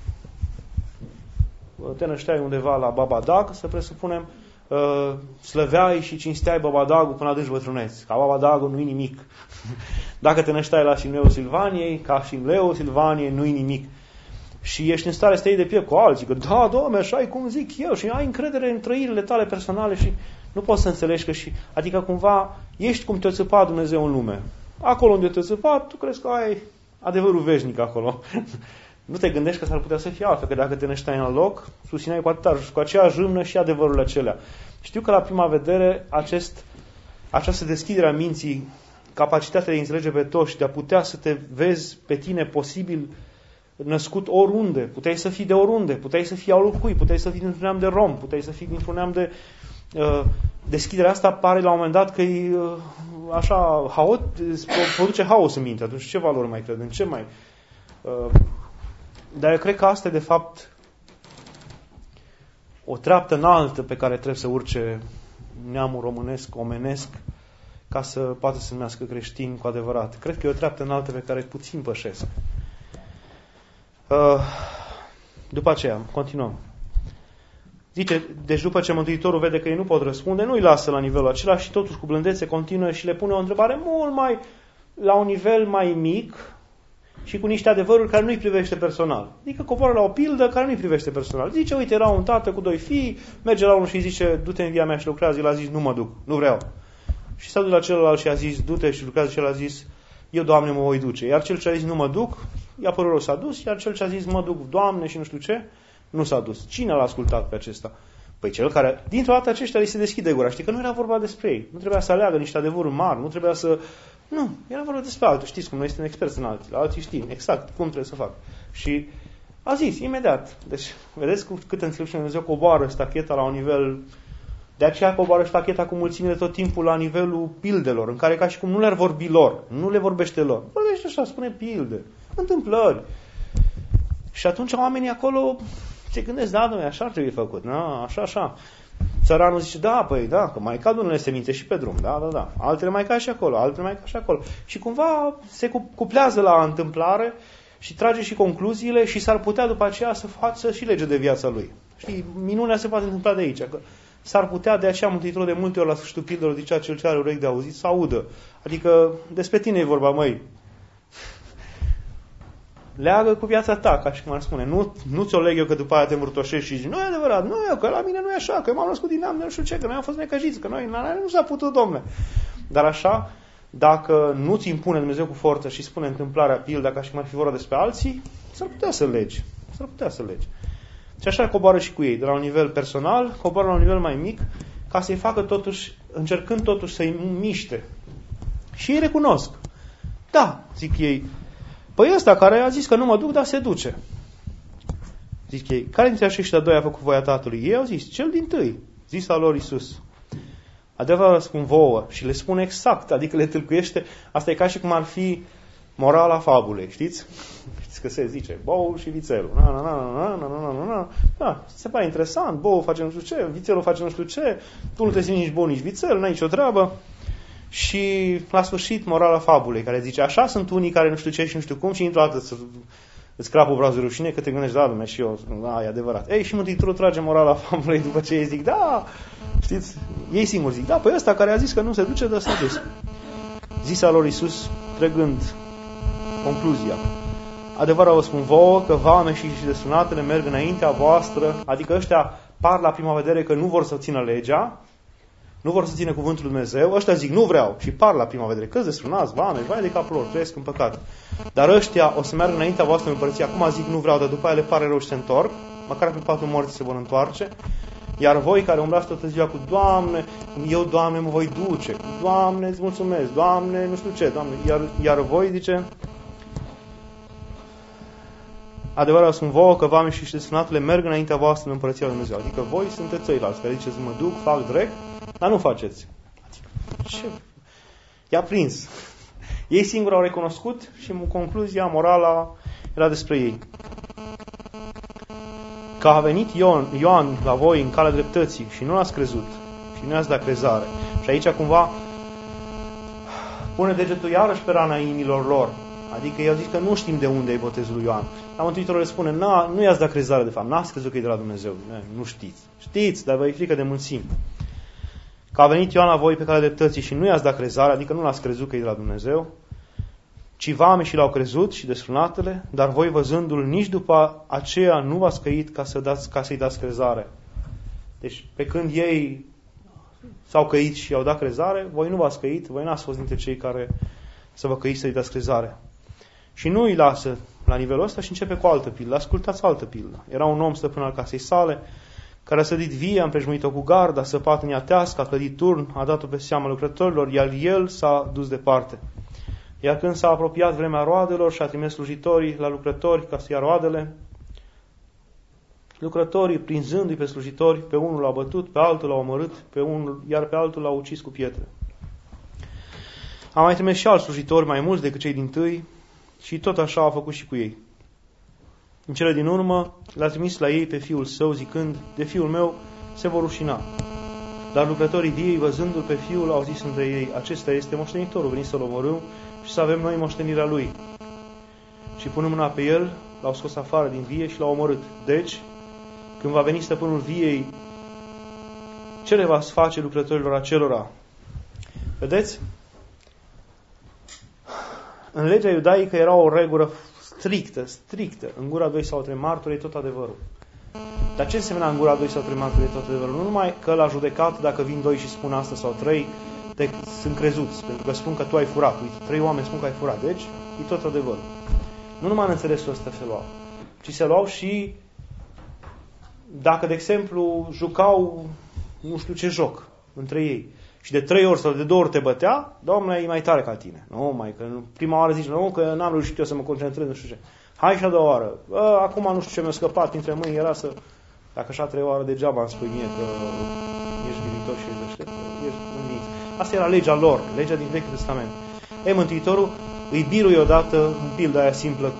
te nășteai undeva la Babadag, să presupunem, slăveai și cinsteai Babadagul până adânci bătrâneți. Ca Babadagul nu-i nimic. Dacă te nășteai la Șimleul Silvaniei, ca Șimleul Silvaniei nu-i nimic. Și ești în stare să te iei de piept cu alții, că da, Doamne, așa e cum zic eu, și ai încredere în trăirile tale personale și nu poți să înțelegi că și, adică cumva ești cum te-a țăpat Dumnezeu în lume. Acolo unde te-a țăpat, tu crezi că ai adevărul veșnic acolo. Nu te gândești că s-ar putea să fie altfel, că dacă te nășteai în loc, susțineai cu aceeași râmnă și adevărurile acelea. Știu că la prima vedere această deschidere a minții, capacitatea de a înțelege pe toți și de a putea să te vezi pe tine posibil născut oriunde, puteai să fii de oriunde, puteai să fii al oricui, puteai să fii dintr-un neam de rom, puteai să fii dintr-un neam de... Deschiderea asta pare la un moment dat că e așa, produce haos în minte. Atunci ce valori mai cred? În ce mai... Dar eu cred că asta e de fapt o treaptă înaltă pe care trebuie să urce neamul românesc, omenesc, ca să poată să numească creștini cu adevărat. Cred că e o treaptă înaltă pe care puțin pășesc. După aceea, continuăm. Zice, deci după ce Mântuitorul vede că ei nu pot răspunde, nu îi lasă la nivelul acela și totuși cu blândețe continuă și le pune o întrebare mult mai, la un nivel mai mic și cu niște adevăruri care nu îi privește personal. Adică coboară la o pildă care nu îi privește personal. Zice, uite, era un tată cu 2 fii, merge la unul și zice, du-te în via mea și lucrează. El a zis, nu mă duc, nu vreau. Și s-a dus la celălalt și a zis, du-te și lucrează. Și el a zis, eu, Doamne, mă voi duce. Iar cel ce a zis, nu mă duc, i-a părut rău, s-a dus. Iar cel ce a zis, mă duc, Doamne, și nu știu ce, nu s-a dus. Cine l-a ascultat pe acesta? Păi cel care, dintr-o dată aceștia, îi se deschide gura. Știi că nu era vorba despre ei. Nu trebuia să aleagă niște adevăruri mari, nu trebuia să... Nu, era vorba despre altul. Știți cum noi suntem experți în alții. La alții știm exact cum trebuie să fac. Și a zis, imediat. Deci, vedeți cât înțelepciune Dumnezeu coboară stacheta la un nivel... De aceea coboară stacheta cu mulțimile tot timpul la nivelul pildelor, în care ca și cum nu le-ar vorbi lor, nu le vorbește lor. Vorbește așa, spune pilde, întâmplări. Și atunci oamenii acolo se gândesc, da, dom'le, așa ar trebui făcut, na, așa. Țăranul zice, da, păi, da, că mai cad unele semințe și pe drum, da. Altele mai cad și acolo, altele mai cad și acolo. Și cumva se cuplează la întâmplare și trage și concluziile și s-ar putea după aceea să facă și lege de viața lui. Știi, minunea se poate întâmpla de aici, că s-ar putea, de aceea Mântuitorul de multe ori la sfârșitul pildelor zicea, cel ce are urechi de auzit să audă. Adică despre tine e vorba, măi. Leagă cu viața ta, ca și cum ar spune. Nu ți-o leg eu că după aia te murtoșești și zici, nu e adevărat, nu eu, că la mine nu e așa, că eu m-am născut din neam, nu știu ce, că noi am fost necăjiți, că noi nu s-a putut, domne. Dar așa, dacă nu ți impune Dumnezeu cu forță și spune întâmplarea, pilda, ca și cum ar fi vorba despre alții, s-ar putea să legi. Și așa coboară și cu ei, de la un nivel personal, coboară la un nivel mai mic, ca să-i facă totuși încercând totuși să-i miște. Și ei recunosc. Da, zic ei, păi ăsta care a zis că nu mă duc, dar se duce. Zic ei, care dintre aceștia doi a făcut voia Tatălui? Ei au zis, cel dintâi, zisa lor Iisus. Adevărul spun vouă și le spune exact, adică le tâlcuiește, asta e ca și cum ar fi morala fabulei, știți? Știți că se zice, boul și vițelul. Da, se pare interesant, boul face nu știu ce, vițelul face nu știu ce, tu nu te simți nici bou, nici vițel, n-ai nicio treabă. Și la sfârșit morala fabulei, care zice, așa sunt unii care nu știu ce și nu știu cum și într-o dată îți crapă obrazul de rușine că te gândești, da, Dumnezeu, și eu, da, e adevărat. Ei, și Mântuitorul trage morala fabulei după ce ei zic, da, știți, ei singuri zic, da, păi ăsta care a zis că nu se duce, dar s-a dus. Zisa lor Iisus, trăgând concluzia, adevărul vă spun vouă că vame și desunatele merg înaintea voastră, adică ăștia par la prima vedere că nu vor să țină legea, nu vor să țină cuvântul lui Dumnezeu, ăștia zic nu vreau și par la prima vedere că desunați, vame, vai de capul lor, trăiesc în păcat. Dar ăștia o să meargă înaintea voastră în împărăție, acum zic nu vreau, dar după aia le pare rău și se întorc, măcar pe patul morții se vor întoarce, iar voi care umblați toată ziua cu Doamne, eu Doamne mă voi duce, Doamne îți mulțumesc, Doamne nu știu ce, Doamne, iar voi zice, adevărul spun vouă că vame și desunatele merg înaintea voastră în împărăția lui Dumnezeu. Adică voi sunteți ceilalți care ziceți mă duc, fac drept, dar nu faceți. Adică, ce? I-a prins. Ei singuri au recunoscut și în concluzia morala era despre ei. Că a venit Ioan la voi în calea dreptății și nu l-ați crezut și nu i-ați dat crezare. Și aici cumva pune degetul iarăși pe rana inimilor lor. Adică i-au zis că nu știm de unde e botezul lui Ioan. Dar Mântuitorul le spune, nu i-ați dat crezare de fapt, n-ați crezut că e de la Dumnezeu. Nu știți. Știți, dar vă e frică de mulțimi. Că a venit Ioan la voi pe calea dreptății și nu i-ați dat crezare, adică nu l-ați crezut că e de la Dumnezeu, ci vame și l-au crezut și destrunatele, dar voi văzându-l nici după aceea nu v-ați căit ca să-i dați crezare. Deci pe când ei s-au căit și i-au dat crezare, voi nu v-ați căit, voi n-ați fost dintre cei care să vă căiți să-i dați crezare. Și nu îi lasă la nivelul ăsta și începe cu o altă pildă. Ascultați altă pildă. Era un om stăpân al casei sale, care a sădit vie, a împrejmuit-o cu garda, a săpat în ea tească, a clădit turn, a dat-o pe seama lucrătorilor, iar el s-a dus departe. Iar când s-a apropiat vremea roadelor și a trimis slujitorii la lucrători ca să ia roadele, lucrătorii, prinzându-i pe slujitori, pe unul l-au bătut, pe altul l-au omorât, iar pe altul l-au ucis cu pietre. A mai trimis și alți slujitori mai mulți decât cei dintâi și tot așa a făcut și cu ei. În cele din urmă, l-a trimis la ei pe fiul său, zicând, de fiul meu se vor rușina. Dar lucrătorii viei, văzându-l pe fiul, au zis între ei, acesta este moștenitorul, veniți să-l omorâm și să avem noi moștenirea lui. Și punând mâna pe el, l-au scos afară din vie și l-au omorât. Deci, când va veni stăpânul viei, ce le va face lucrătorilor acelora? Vedeți? În legea iudaică era o regulă strictă. În gura 2 sau 3 martori e tot adevărul. Dar ce însemna în gura 2 sau 3 martori e tot adevărul? Nu numai că la judecat, dacă vin 2 și spun asta sau 3, sunt crezuți, pentru că spun că tu ai furat. Uite, 3 oameni spun că ai furat. Deci, e tot adevărul. Nu numai în înțelesul ăsta se luau, ci se luau și dacă, de exemplu, jucau nu știu ce joc între ei și de 3 ori sau de 2 ori te bătea, Doamne, e mai tare ca tine. Nu, mai că prima oară zici, nu, că n-am reușit eu să mă concentrez, nu știu ce. Hai și a doua oară. Acum nu știu ce mi-a scăpat dintre mâini, era să... Dacă așa 3 oară degeaba îmi spui mie că ești viitor și ești deștept, ești învins. Asta era legea lor, legea din Vechiul Testament. Mântuitorul îi birui odată în pilda aia simplă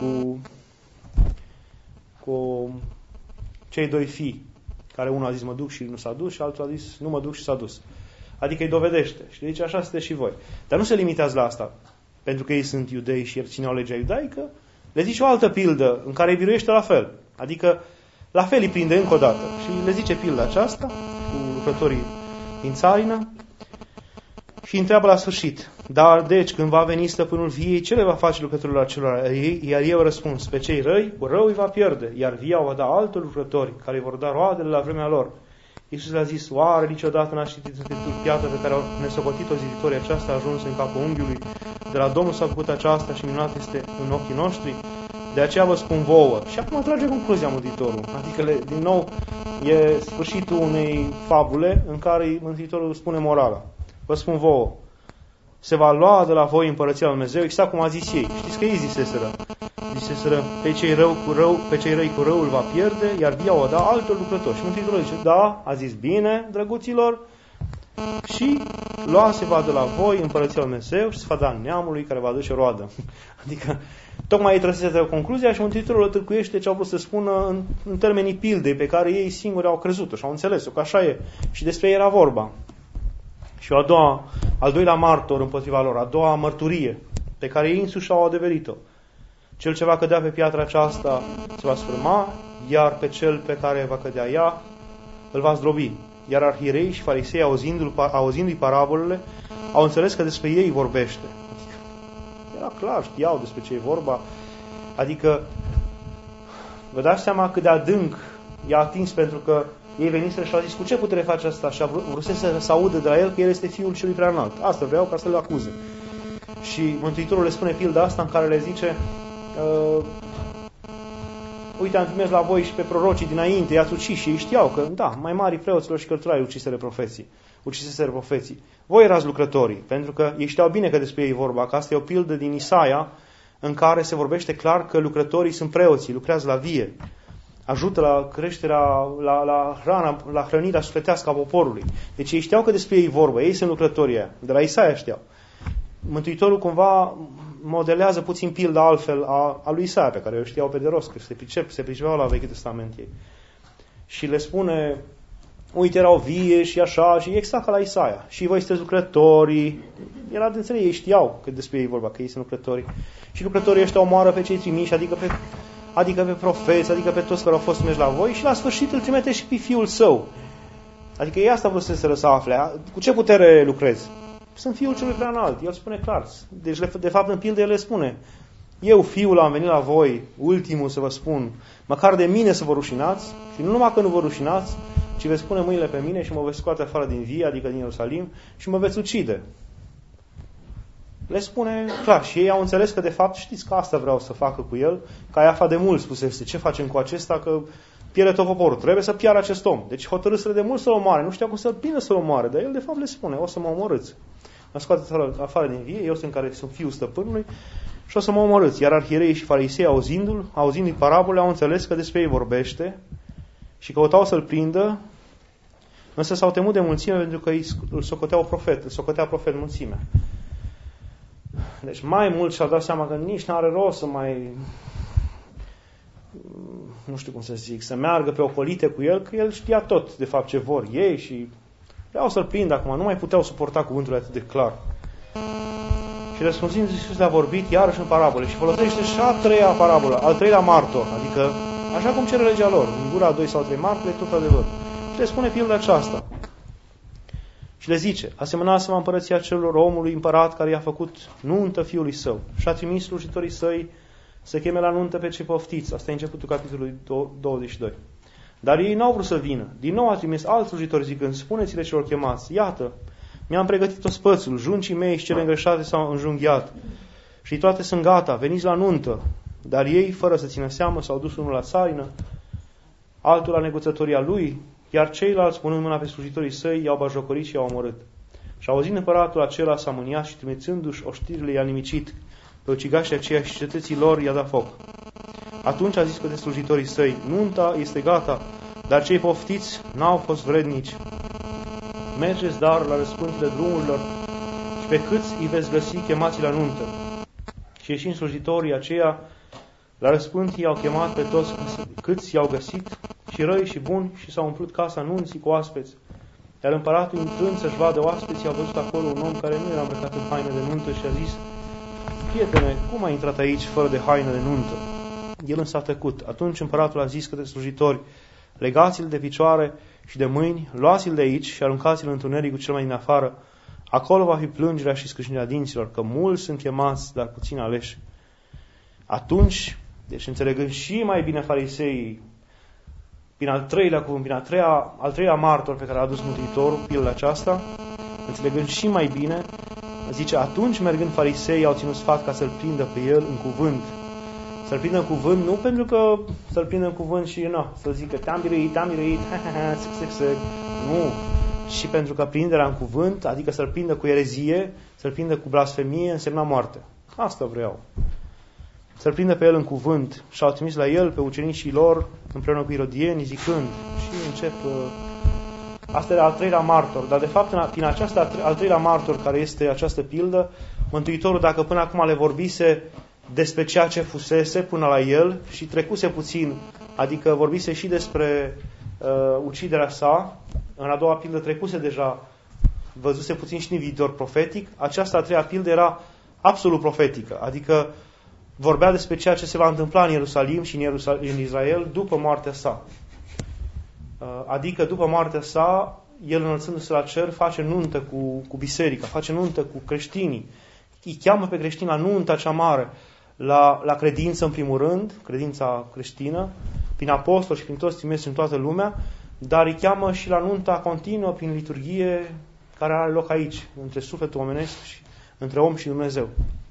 cu cei 2 fii, care unul a zis mă duc și nu s-a dus și altul a zis nu mă duc și s-a dus. Adică îi dovedește. Și zice așa sunteți și voi. Dar nu se limitează la asta. Pentru că ei sunt iudei și țineau legea iudaică, le zice o altă pildă în care îi biruiește la fel. Adică la fel îi prinde încă o dată. Și le zice pilda aceasta cu lucrătorii din țarină și îi întreabă la sfârșit. Dar deci când va veni stăpânul viei, ce le va face lucrătorilor acelora? Iar eu răspuns, pe cei răi, cu rău îi va pierde, iar via o va da altor lucrători care îi vor da roadele la vremea lor. Iisus le-a zis, oare niciodată n-a citit în Scripturi piatra pe care au nesocotit-o ziditorii aceasta a ajuns în capul unghiului? De la Domnul s-a făcut aceasta și minunat este în ochii noștri? De aceea vă spun vouă. Și acum trage concluzia Mântuitorul. Adică, din nou, e sfârșitul unei fabule în care Mântuitorul spune morala. vă spun vouă, se va lua de la voi împărăția lui Dumnezeu, exact cum a zis ei. Știți că ei ziseseră, pe cei răi cu răul va pierde, iar via o da altor lucrători. Și Mântuitorul zice, da, a zis bine, drăguților, și se va de la voi împărăția lui Dumnezeu și se va da neamului care va aduce roadă. Adică, tocmai ei trăsese o concluzie și Mântuitorul o târcuiește ce au vrut să spună în termenii pildei pe care ei singuri au crezut-o și au înțeles-o, că așa e. Și despre ei era vorba. Și al doilea martor împotriva lor, a doua mărturie pe care ei însuși au adeverit-o. Cel ce va cădea pe piatra aceasta se va sfârma, iar pe cel pe care va cădea ea îl va zdrobi. Iar arhierei și farisei, auzindu-i parabolele, au înțeles că despre ei vorbește. Adică, era clar, știau despre ce e vorba. Adică, vă dați seama cât de adânc i-a atins, pentru că ei veniseră și au zis, cu ce putere face asta? Și vrusese să audă de la el că el este Fiul celui Preanalt. Asta vreau ca să-l acuze. Și Mântuitorul le spune pilda asta în care le zice, uite, am trimis la voi și pe prorocii dinainte, i-ați ucis și ei știau că, da, mai mari preoților și cărturarii uciseseră profeții. Voi erați lucrătorii, pentru că ei știau bine că despre ei vorba, că asta e o pildă din Isaia în care se vorbește clar că lucrătorii sunt preoții, lucrează la vie, ajută la creșterea, la hrănirea sufletească a poporului. Deci ei știau că despre ei vorba, ei sunt lucrătorii aia, de la Isaia știau. Mântuitorul cumva modelează puțin pilda altfel a lui Isaia, pe care o știau pe de rost, că se pricepeau la Vechiul Testament ei. Și le spune, uite, erau vie și așa, și exact ca la Isaia. Și voi sunteți lucrătorii. Era de înțeleg, ei știau că despre ei vorba, că ei sunt lucrătorii. Și lucrătorii ăștia omoară pe cei trimiși, adică pe profeți, adică pe toți care au fost trimiși la voi, și la sfârșit îl trimite și pe Fiul Său. Adică ei asta vreau să afle. Cu ce putere lucrezi? Sunt Fiul celui Preanalt. El spune clar. Deci, de fapt, în pildă, el le spune, eu, Fiul, am venit la voi, ultimul să vă spun, măcar de mine să vă rușinați, și nu numai că nu vă rușinați, ci veți pune mâinile pe mine și mă veți scoate afară din vie, adică din Ierusalim, și mă veți ucide. Le spune clar. Și ei au înțeles că, de fapt, știți că asta vreau să facă cu el, Caiafa de mult spusese, ce facem cu acesta, că pierde tot poporul. Trebuie să piară acest om. Deci hotărâsele de mult să-l omoare. Nu știa cum să-l prindă să-l omoare, dar el, de fapt, le spune, o să mă omorâți. Mă scoateți afară din vie, eu sunt care sunt Fiul Stăpânului și o să mă omorâți. Iar arhierei și farisei, auzindu-i parabole, au înțeles că despre ei vorbește și căutau să-l prindă, însă s-au temut de mulțime pentru că îl socotea profet mulțimea. Deci mai mult și-au dat seama că nici n-are rost să mai, nu știu cum să zic, să meargă pe ocolite cu el, că el știa tot de fapt ce vor ei și vreau să-l prind acum, nu mai puteau suporta cuvântul atât de clar. Și răspunzând, Iisus le-a vorbit iarăși în parabole și folosește și a treia parabolă, al treilea martor, adică așa cum cere legea lor, în gura a 2 sau 3 martori, tot adevăr. Și le spune pilda aceasta. Și le zice, asemănați-vă împărăția celor omului împărat care i-a făcut nuntă fiului său și a trimis slujitorii săi să cheme la nuntă pe cei poftiți. Asta e începutul capitolului 22. Dar ei n-au vrut să vină. Din nou a trimis alți slujitori zicând, spuneți-le celor chemați, iată, mi-am pregătit ospățul, juncii mei și cele îngrășate s-au înjunghiat și toate sunt gata, veniți la nuntă. Dar ei, fără să țină seamă, s-au dus unul la țarină, altul la neguțătoria lui, iar ceilalți, punând mâna pe slujitorii săi, i-au bajocorit și i-au omorât. Și auzind împăratul acela, s-a mâniat și trimițându-și oștirile i-a nimicit, pe ucigașii aceia și cetății lor i-a dat foc. Atunci a zis către slujitorii săi, nunta este gata, dar cei poftiți n-au fost vrednici. Mergeți dar la răspântile drumurilor și pe câți îi veți găsi, chemați la nuntă. Și ieșind slujitorii aceia, la răspântii i-au chemat pe toți câți i-au găsit, și răi și buni, și s-au umplut casa nunții cu oaspeți. Iar împăratul, intrând să-și vadă oaspeții, a văzut acolo un om care nu era îmbrăcat în haine de nuntă și a zis, prietene, cum ai intrat aici fără de haină de nuntă? El însă a tăcut. Atunci împăratul a zis către slujitori, legați-l de picioare și de mâini, luați-l de aici și aruncați-l în întunericul cel mai din afară. Acolo va fi plângerea și scrâșnirea dinților, că mulți sunt chemați, dar puțini aleși. Atunci, deci înțelegând și mai bine fariseii, prin al treilea cuvânt, prin al treilea martor pe care a adus Mântuitorul, pilda aceasta, înțelegând și mai bine, zice, atunci mergând fariseii au ținut sfat ca să-l prindă pe el în cuvânt. Să-l prindă în cuvânt, nu pentru că să-l prindă în cuvânt și să zică te-am biruit, nu, și pentru că prinderea în cuvânt, adică să-l prindă cu erezie, să-l prindă cu blasfemie, însemna moarte. Asta vreau. Să-l prindă pe el în cuvânt. Și au trimis la el pe ucenicii lor împreună cu irodieni, zicând, și încep... Asta era al treilea martor, dar de fapt prin aceasta al treilea martor care este această pildă, Mântuitorul, dacă până acum le vorbise despre ceea ce fusese până la el și trecuse puțin, adică vorbise și despre uciderea sa, în a doua pildă trecuse deja, văzuse puțin și în viitor profetic, aceasta a treia pildă era absolut profetică, adică vorbea despre ceea ce se va întâmpla în Ierusalim și în Israel după moartea sa. Adică după moartea sa, el înălțându-se la cer face nuntă cu biserica, face nuntă cu creștinii. Îi cheamă pe creștini la nunta cea mare, la credință în primul rând, credința creștină, prin apostoli și prin toți trimiși în toată lumea, dar îi cheamă și la nunta continuă prin liturghie care are loc aici, între sufletul omenesc și între om și Dumnezeu.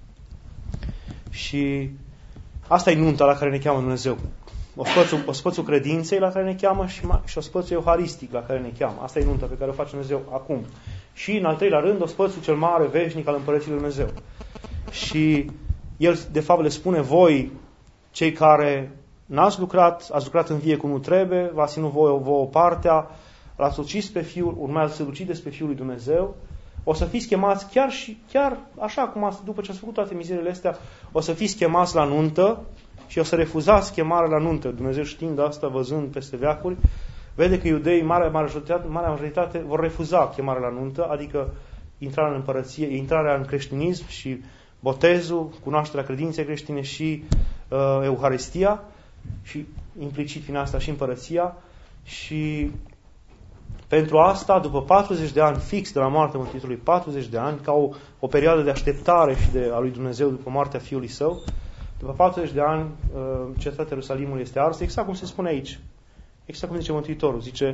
Și asta e nunta la care ne cheamă Dumnezeu. Ospățul credinței la care ne cheamă și ospățul euharistic la care ne cheamă. Asta e nunta pe care o face Dumnezeu acum. Și în al treilea rând, ospățul cel mare, veșnic al Împărăției Lui Dumnezeu. Și el de fapt le spune, voi, cei care n-ați lucrat, ați lucrat în vie cum nu trebuie, v-ați ținut vouă partea, l-ați ucis pe Fiul, urmează să-L ucideți pe Fiul lui Dumnezeu, o să fiți chemați chiar așa cum după ce ați făcut toate mizeriile astea, o să fiți chemați la nuntă și o să refuzați chemarea la nuntă. Dumnezeu știind asta, văzând peste veacuri, vede că iudeii, marea majoritate, vor refuza chemarea la nuntă, adică intrarea în împărăție, intrarea în creștinism și botezul, cunoașterea credinței creștine și Euharistia și implicit prin asta și împărăția. Și pentru asta, după 40 de ani fix de la moartea Mântuitorului, 40 de ani, ca o perioadă de așteptare și a lui Dumnezeu după moartea Fiului Său, după 40 de ani, cetatea Ierusalimului este arsă, exact cum se spune aici. Exact cum zice Mântuitorul. Zice,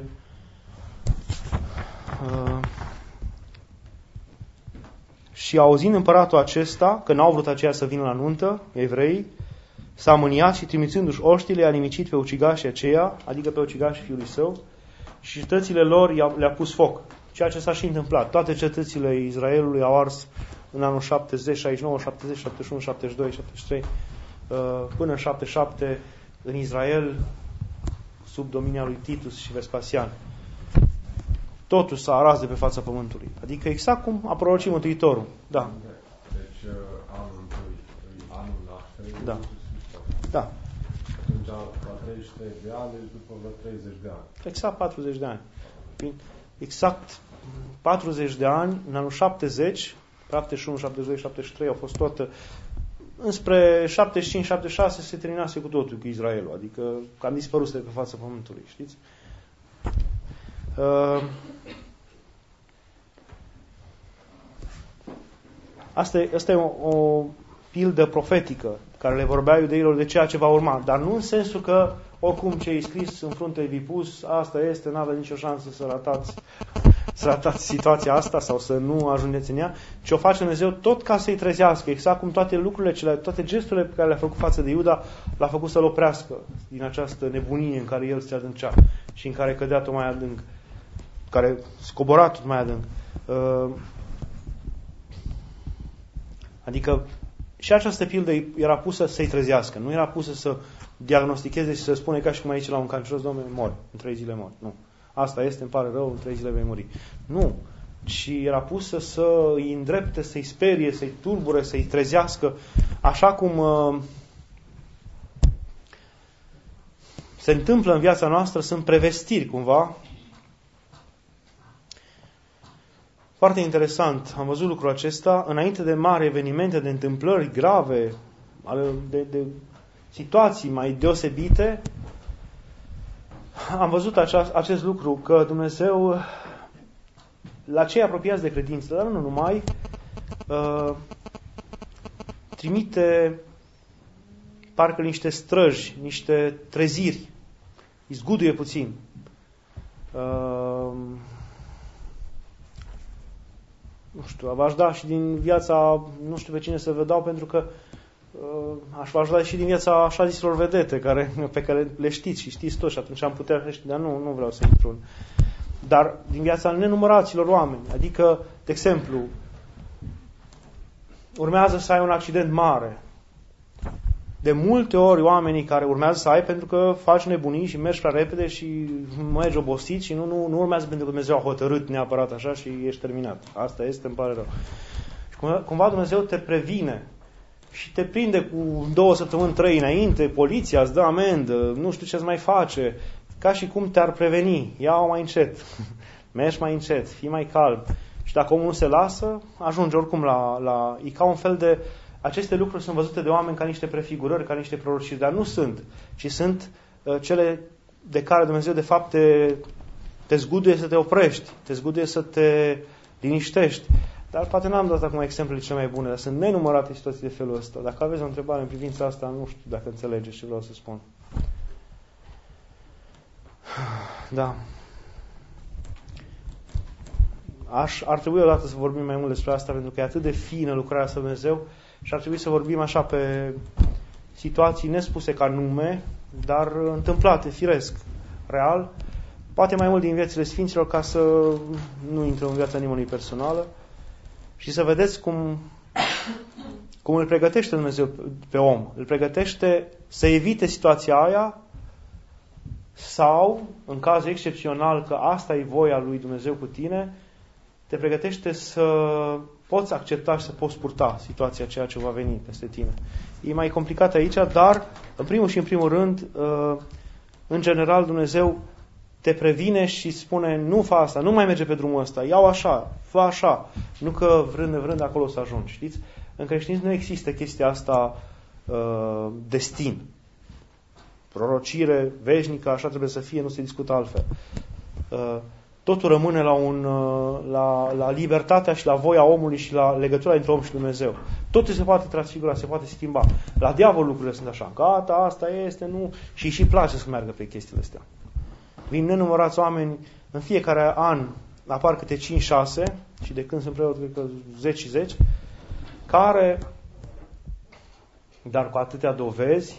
și auzind împăratul acesta, că n-au vrut aceia să vină la nuntă, evrei, s-a mâniat și trimițându-și oștile, a nimicit pe ucigașii aceia, adică pe ucigașii Fiului Său, și cetățile lor le-a pus foc. Ceea ce s-a și întâmplat. Toate cetățile Israelului au ars în anul 70, 69, 70, 71, 72, 73, până în 77 în Israel, sub dominia lui Titus și Vespasian. Totul s-a ars de pe fața pământului. Adică exact cum a prorocit Mântuitorul. Da.
Deci anul întâi, anul nașterii.
Da. Da.
Atunci la 33 de ani, după vreo 30 de ani.
Exact 40 de ani. Exact 40 de ani, în anul 70, 71, 72, 73 au fost toate. Înspre 75-76 se terminase cu totul cu Israelul, adică cam dispăruse de pe fața pământului, știți? Asta e o pildă profetică care le vorbea iudeilor de ceea ce va urma, dar nu în sensul că oricum ce e scris în frunte vi pus, asta este, n-aveți nicio șansă să ratați situația asta sau să nu ajungeți în ea, ci o face Dumnezeu tot ca să-i trezească, exact cum toate lucrurile, toate gesturile pe care le-a făcut față de Iuda, l-a făcut să-l oprească din această nebunie în care el se adâncea și în care cădea tot mai adânc, care scobora tot mai adânc. Adică și această pildă era pusă să-i trezească, nu era pusă să diagnosticheze și să spună ca și cum aici la un canciros, domnule, mori, în 3 zile mori. Nu. Asta este, îmi pare rău, în 3 zile vei muri. Nu. Ci era pusă să îi îndrepte, să-i sperie, să-i tulbure, să-i trezească, așa cum se întâmplă în viața noastră, sunt prevestiri cumva. Foarte interesant, am văzut lucrul acesta, înainte de mari evenimente, de întâmplări grave, de situații mai deosebite, am văzut acest lucru, că Dumnezeu, la cei apropiați de credință, dar nu numai, trimite parcă niște străji, niște treziri, îi zguduie puțin. Nu știu, v-aș da și din viața, nu știu pe cine să vă dau, pentru că v-aș da și din viața așa zisilor vedete, pe care le știți și știți toți și atunci am putea crește, dar nu vreau să intru dar din viața nenumăraților oameni. Adică, de exemplu, urmează să ai un accident mare. De multe ori oamenii care urmează să ai pentru că faci nebunii și mergi prea repede și mergi obosit și nu urmează pentru că Dumnezeu a hotărât neapărat așa și ești terminat. Asta este, îmi pare rău. Și cumva Dumnezeu te previne și te prinde cu 2 săptămâni, 3 înainte, poliția îți dă amendă, nu știu ce-ți mai face, ca și cum te-ar preveni. Ia-o mai încet, mergi mai încet, fii mai calm. Și dacă omul nu se lasă, ajunge oricum la... E ca un fel de... Aceste lucruri sunt văzute de oameni ca niște prefigurări, ca niște prorociri, dar nu sunt, ci sunt cele de care Dumnezeu de fapt te zguduie să te oprești, te zguduie să te liniștești. Dar poate n-am dat acum exemplele cele mai bune, dar sunt nenumărate situații de felul ăsta. Dacă aveți o întrebare în privința asta, nu știu dacă înțelegeți ce vreau să spun. Da. Ar trebui odată să vorbim mai mult despre asta, pentru că e atât de fină lucrarea asta de Dumnezeu și ar trebui să vorbim așa pe situații nespuse ca nume, dar întâmplate, firesc, real, poate mai mult din viețile Sfinților, ca să nu intrăm în viața nimănui personală și să vedeți cum îl pregătește Dumnezeu pe om. Îl pregătește să evite situația aia sau, în caz excepțional că asta e voia lui Dumnezeu cu tine, te pregătește să poți accepta și să poți purta situația ceea ce va veni peste tine. E mai complicat aici, dar în primul și în primul rând, în general, Dumnezeu te previne și spune, nu fă asta, nu mai merge pe drumul ăsta, ia-o așa, fă așa, nu că vrând acolo să ajungi, știți? În creștinism nu există chestia asta destin. Prorocire veșnică, așa trebuie să fie, nu se discută altfel. Totul rămâne la libertatea și la voia omului și la legătura dintre om și Dumnezeu. Totul se poate transfigura, se poate schimba. La diavol lucrurile sunt așa. Gata, asta este, nu... Și place să meargă pe chestiile astea. Vin nenumărați oameni, în fiecare an apar câte 5-6, și de când sunt preot, cred că 10, care, dar cu atâtea dovezi,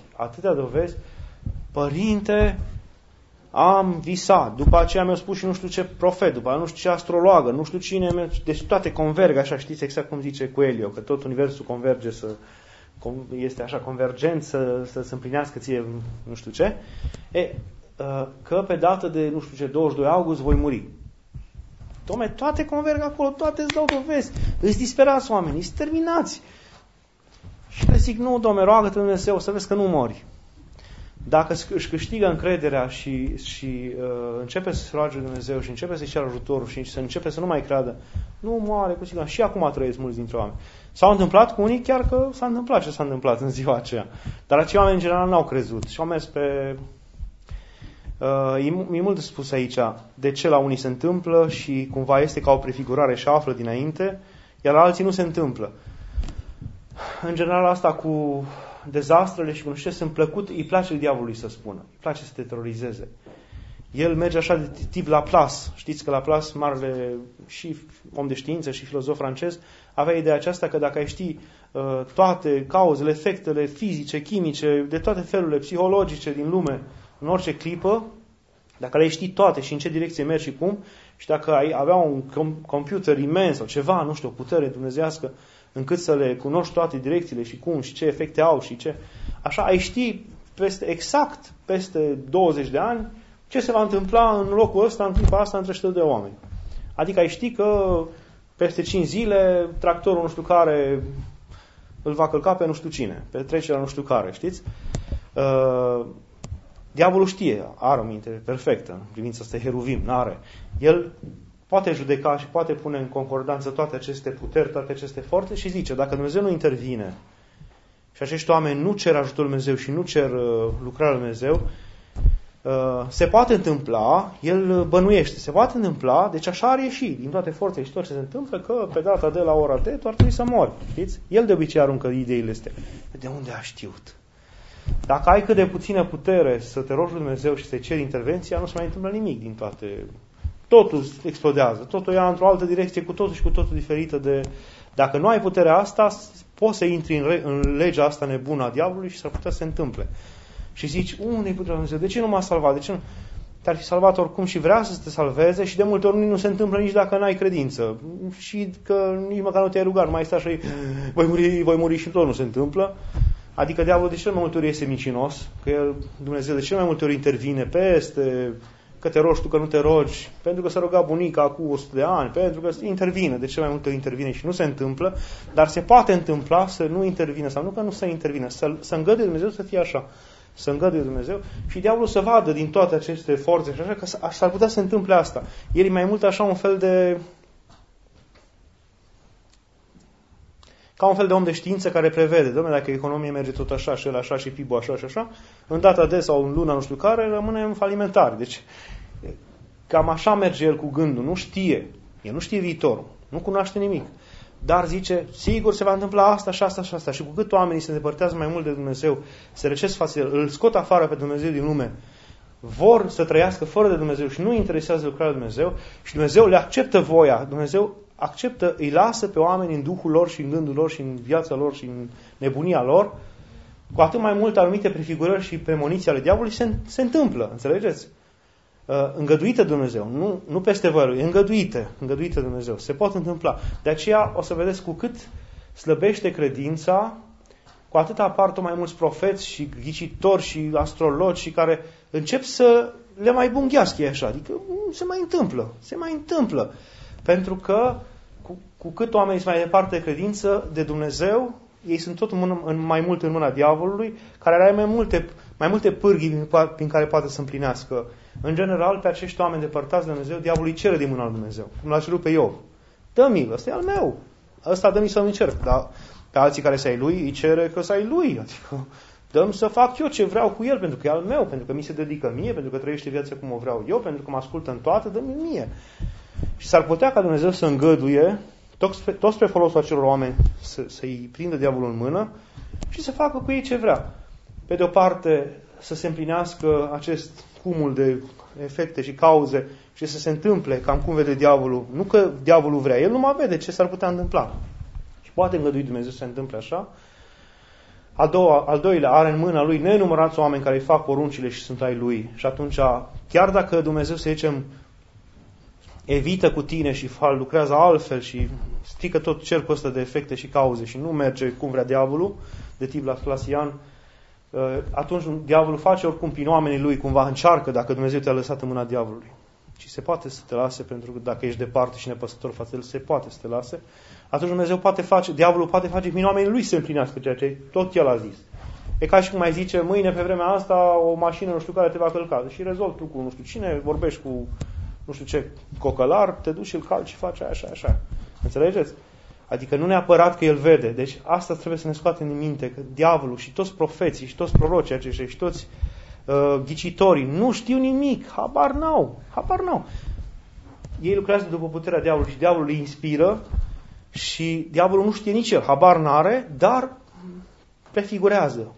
părinte, am visat, după aceea mi-a spus și nu știu ce profet, după aceea nu știu ce astrologă, nu știu cine, deci toate converg, așa, știți exact cum zice Coelho, că tot universul converge este așa convergent să se împlinească ție nu știu ce, că pe dată de, nu știu ce, 22 august voi muri. Dom'le, toate converg acolo, toate îți dau dovezi, îți disperați oamenii, îți terminați. Și le zic, nu, Doamne, roagă-te Dumnezeu să vezi că nu mori. Dacă își câștigă încrederea și începe să se roage Dumnezeu și începe să-i ceară ajutorul și să începe să nu mai creadă, nu moare cu siguranță. Și acum trăiesc mulți dintre oameni. S-au întâmplat cu unii chiar că s-a întâmplat ce s-a întâmplat în ziua aceea. Dar acei oameni în general n-au crezut și au mers pe... E mult de spus aici de ce la unii se întâmplă și cumva este ca o prefigurare și află dinainte, iar la alții nu se întâmplă. În general asta cu dezastrele și cu nu știu ce sunt plăcut, îi place lui diavolului să spună. Îi place să te terorizeze. El merge așa de tip Laplace. Știți că Laplace, marele și om de știință și filozof francez, avea ideea aceasta că dacă ai ști toate cauzele, efectele fizice, chimice, de toate felurile psihologice din lume, în orice clipă, dacă le știi toate și în ce direcție mergi și cum, și dacă ai avea un computer imens sau ceva, nu știu, o putere dumnezeiască, încât să le cunoști toate direcțiile și cum și ce efecte au și ce... Așa, ai ști peste 20 de ani ce se va întâmpla în locul ăsta, în clipa asta, între ăștia de oameni. Adică ai ști că peste 5 zile tractorul nu știu care îl va călca pe nu știu cine, pe trecerea nu știu care, știți? Diavolul știe, are o minte perfectă în privința asta, heruvim, n-are. El poate judeca și poate pune în concordanță toate aceste puteri, toate aceste forțe și zice, dacă Dumnezeu nu intervine și acești oameni nu cer ajutorul Dumnezeu și nu cer lucrarea lui Dumnezeu, se poate întâmpla, el bănuiește, se poate întâmpla, deci așa ar ieși din toate forțele și tot ce se întâmplă, că pe data de la ora de tu ar trebui să mori, știți? El de obicei aruncă ideile astea. De unde a știut? Dacă ai cât de puțină putere să te rogi lui Dumnezeu și să-i ceri intervenția, nu se mai întâmplă nimic din toate... Totul explodează, totul ia într-o altă direcție cu totul și cu totul diferită de... Dacă nu ai puterea asta, poți să intri în legea asta nebună a diavolului și s-ar putea să se întâmple. Și zici, unde e puterea lui Dumnezeu? De ce nu m-a salvat? De ce nu? te-ar fi salvat oricum și vrea să te salveze și de multe ori nu se întâmplă nici dacă n-ai credință. Și că nici măcar nu te-ai rugat, mai stai și voi muri și tot nu se întâmplă. Adică diavolul de cel mai multe ori este mincinos, că Dumnezeu de cel mai multe ori intervine peste, că te rogi tu, că nu te rogi, pentru că s-a rugat bunica acum 100 de ani, pentru că intervine, de cel mai multe ori intervine și nu se întâmplă, dar se poate întâmpla să nu intervine, sau nu că nu să intervine, să îngăduie Dumnezeu să fie așa. Să îngăduie Dumnezeu și diavolul să vadă din toate aceste forțe și așa, că s-ar putea să se întâmple asta. El e mai mult așa un fel de... ca un fel de om de știință care prevede, dom'le, dacă economia merge tot așa și el așa și PIB-ul așa și așa, în data de sau în luna nu știu care, rămânem falimentari. Deci, cam așa merge el cu gândul, nu știe. El nu știe viitorul, nu cunoaște nimic. Dar zice, sigur se va întâmpla asta și asta și asta. Și cu cât oamenii se îndepărtează mai mult de Dumnezeu, se răcesc față de El, îl scot afară pe Dumnezeu din lume, vor să trăiască fără de Dumnezeu și nu interesează lucrarea lui Dumnezeu și Dumnezeu le acceptă voia. Dumnezeu acceptă, îi lasă pe oameni în duhul lor și în gândul lor și în viața lor și în nebunia lor, cu atât mai mult anumite prefigurări și premoniții ale diavolului se întâmplă, înțelegeți? Îngăduită Dumnezeu, nu peste voia lui, îngăduită Dumnezeu. Se pot întâmpla. De aceea o să vedeți cu cât slăbește credința, cu atât apar tot mai mulți profeți și ghicitori și astrologi și care încep să le mai bunghească așa. Adică se mai întâmplă. Pentru că cu cât oamenii sunt mai departe de credință de Dumnezeu, ei sunt tot mai mult în mâna diavolului, care are mai multe pârghii prin care poate să împlinească. În general, pe acești oameni depărtați de Dumnezeu, diavolul îi cere din mâna lui Dumnezeu. Cum l-a cerut pe Iov. Dă-mi-l, ăsta e al meu. Ăsta dă-mi să-mi cer. Dar pe alții care să ai lui, îi cere că să ai lui. Adică, dă-mi să fac eu ce vreau cu el, pentru că e al meu, pentru că mi se dedică mie, pentru că trăiește viața cum o vreau eu, pentru că mă ascultă în toate, dă-mi mie. Și s-ar putea ca Dumnezeu să îngăduie tot spre folosul acelor oameni să-i prindă diavolul în mână și să facă cu ei ce vrea. Pe de o parte, să se împlinească acest cumul de efecte și cauze și să se întâmple cam cum vede diavolul. Nu că diavolul vrea, el nu mai vede ce s-ar putea întâmpla. Și poate îngădui Dumnezeu să se întâmple așa. Al doilea, are în mâna lui nenumărați oameni care îi fac poruncile și sunt ai lui. Și atunci, chiar dacă Dumnezeu, să zicem, evită cu tine și lucrează altfel și strică tot cercul ăsta de efecte și cauze și nu merge cum vrea diavolul, de tip laslasian, atunci diavolul face oricum prin oamenii lui, cumva încearcă dacă Dumnezeu te-a lăsat în mâna diavolului. Și se poate să te lase, pentru că dacă ești departe și nepăsător față de el, se poate să te lase. Atunci diavolul poate face prin oamenii lui să împlinească ceea ce tot el a zis. E ca și cum mai zice, mâine pe vremea asta o mașină nu știu care te va călca. Și rezolvi tu cu nu știu cine, vorbești cu nu știu ce cocălar, te duci și îl calci și faci așa. Înțelegeți? Adică nu neapărat că el vede. Deci asta trebuie să ne scoatem din minte, că diavolul și toți profeții și toți prorocii aceștia și toți ghicitorii nu știu nimic, habar n-au. Ei lucrează după puterea diavolului și diavolul îi inspiră și diavolul nu știe nici el, habar n-are, dar prefigurează,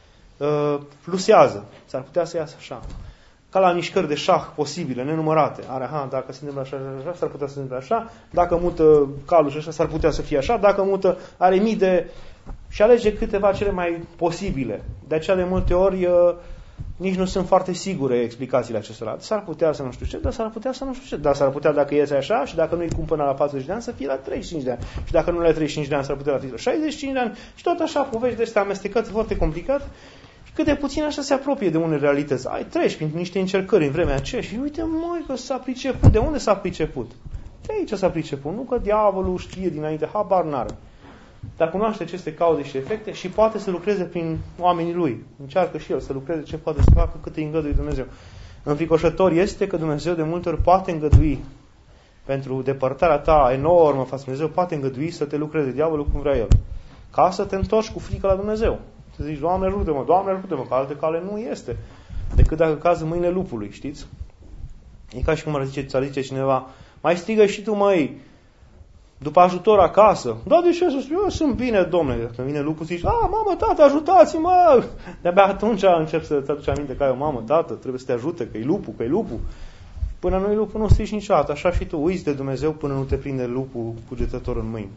plusează. S-ar putea să iasă așa. Ca la mișcări de șah posibile, nenumărate. Dacă se întâmplă așa, s-ar putea să se întâmple așa. Dacă mută calul și așa, s-ar putea să fie așa. Dacă mută, are mii de... Și alege câteva cele mai posibile. De aceea, de multe ori, nici nu sunt foarte sigure explicațiile acestora. S-ar putea să nu știu ce, dar s-ar putea să nu știu ce. Dar s-ar putea, dacă iese așa, și dacă nu-i cum până la 40 de ani, să fie la 35 de ani. Și dacă nu la 35 de ani, s-ar putea la 65 de ani. Și tot așa, povești de astea amestecate, foarte complicat. Cât de puțin așa se apropie de unele realități. Treci prin niște încercări în vremea aceea și uite, măi, că s-a priceput. De unde s-a priceput? De aici s-a priceput. Nu că diavolul știe dinainte, habar n-are. Dar cunoaște aceste cauze și efecte și poate să lucreze prin oamenii lui. Încearcă și el să lucreze ce poate să facă, cât îi îngăduie Dumnezeu. Înfricoșător este că Dumnezeu de multe ori poate îngădui pentru depărtarea ta enormă față de Dumnezeu, poate îngădui să te lucreze diavolul cum vrea el. Ca să te întorci cu frică la Dumnezeu. Să zici, Doamne ajută-mă, că altă cale nu este. Decât dacă cază mâine lupului, știți? E ca și cum ți-ar zice cineva, mai strigă și tu, măi, după ajutor acasă. Da, de ce să spui? Eu sunt bine, domnule. Când vine lupul, zici, mamă, tată, ajutați-mă! De-abia atunci încep să-ți aduci aminte că ai o mamă, tată, trebuie să te ajute, că e lupul. Până nu-i lupul, nu strici niciodată. Așa și tu uiți de Dumnezeu până nu te prinde lupul cugetător în mâini.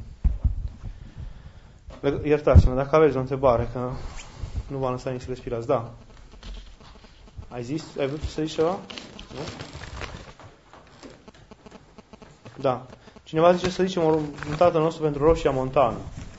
Iertați-mă, dacă aveți o întrebare, că nu v-am lăsat nici să respirați. Da. Ai vrut să zici ceva? Nu? Da. Cineva zice să zicem un Tatăl nostru pentru Roșia Montană.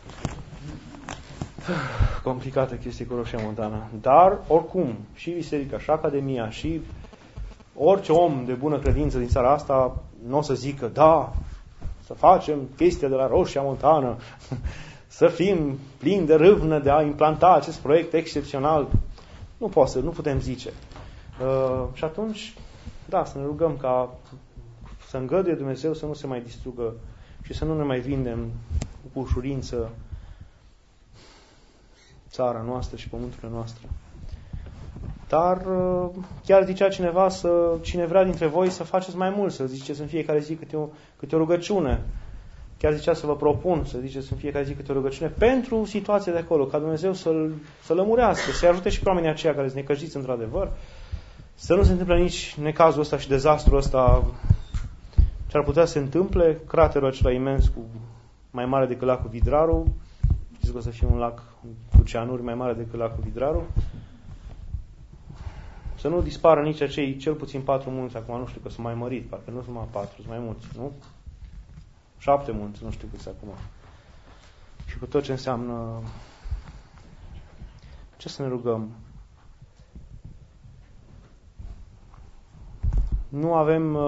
Complicată chestie cu Roșia Montană. Dar, oricum, și biserica, și Academia, și orice om de bună credință din țara asta nu o să zică, da, să facem chestia de la Roșia Montană, să fim plini de râvnă de a implanta acest proiect excepțional. Nu putem zice. Și atunci, da, să ne rugăm ca să îngăduie Dumnezeu să nu se mai distrugă și să nu ne mai vindem cu ușurință țara noastră și pământurile noastre. Dar chiar zicea cineva cine vrea dintre voi să faceți mai mult, să ziceți în fiecare zi câte o rugăciune. Chiar zicea să vă propun să ziceți în fiecare zi câte o rugăciune pentru situația de acolo, ca Dumnezeu să lămurească, să-i ajute și pe oamenii aceia care sunt necăjiți într-adevăr, să nu se întâmple nici necazul ăsta și dezastrul ăsta ce ar putea să se întâmple, craterul acela imens mai mare decât lacul Vidraru, știți că o să fie un lac cu ceanuri mai mare decât lacul Vidraru, să nu dispară nici acei cel puțin 4 munți, acum nu știu că sunt mai mărit, parcă nu sunt numai 4, sunt mai mulți, nu? 7 munți, nu știu câți acum. Și cu tot ce înseamnă, ce să ne rugăm? Nu avem,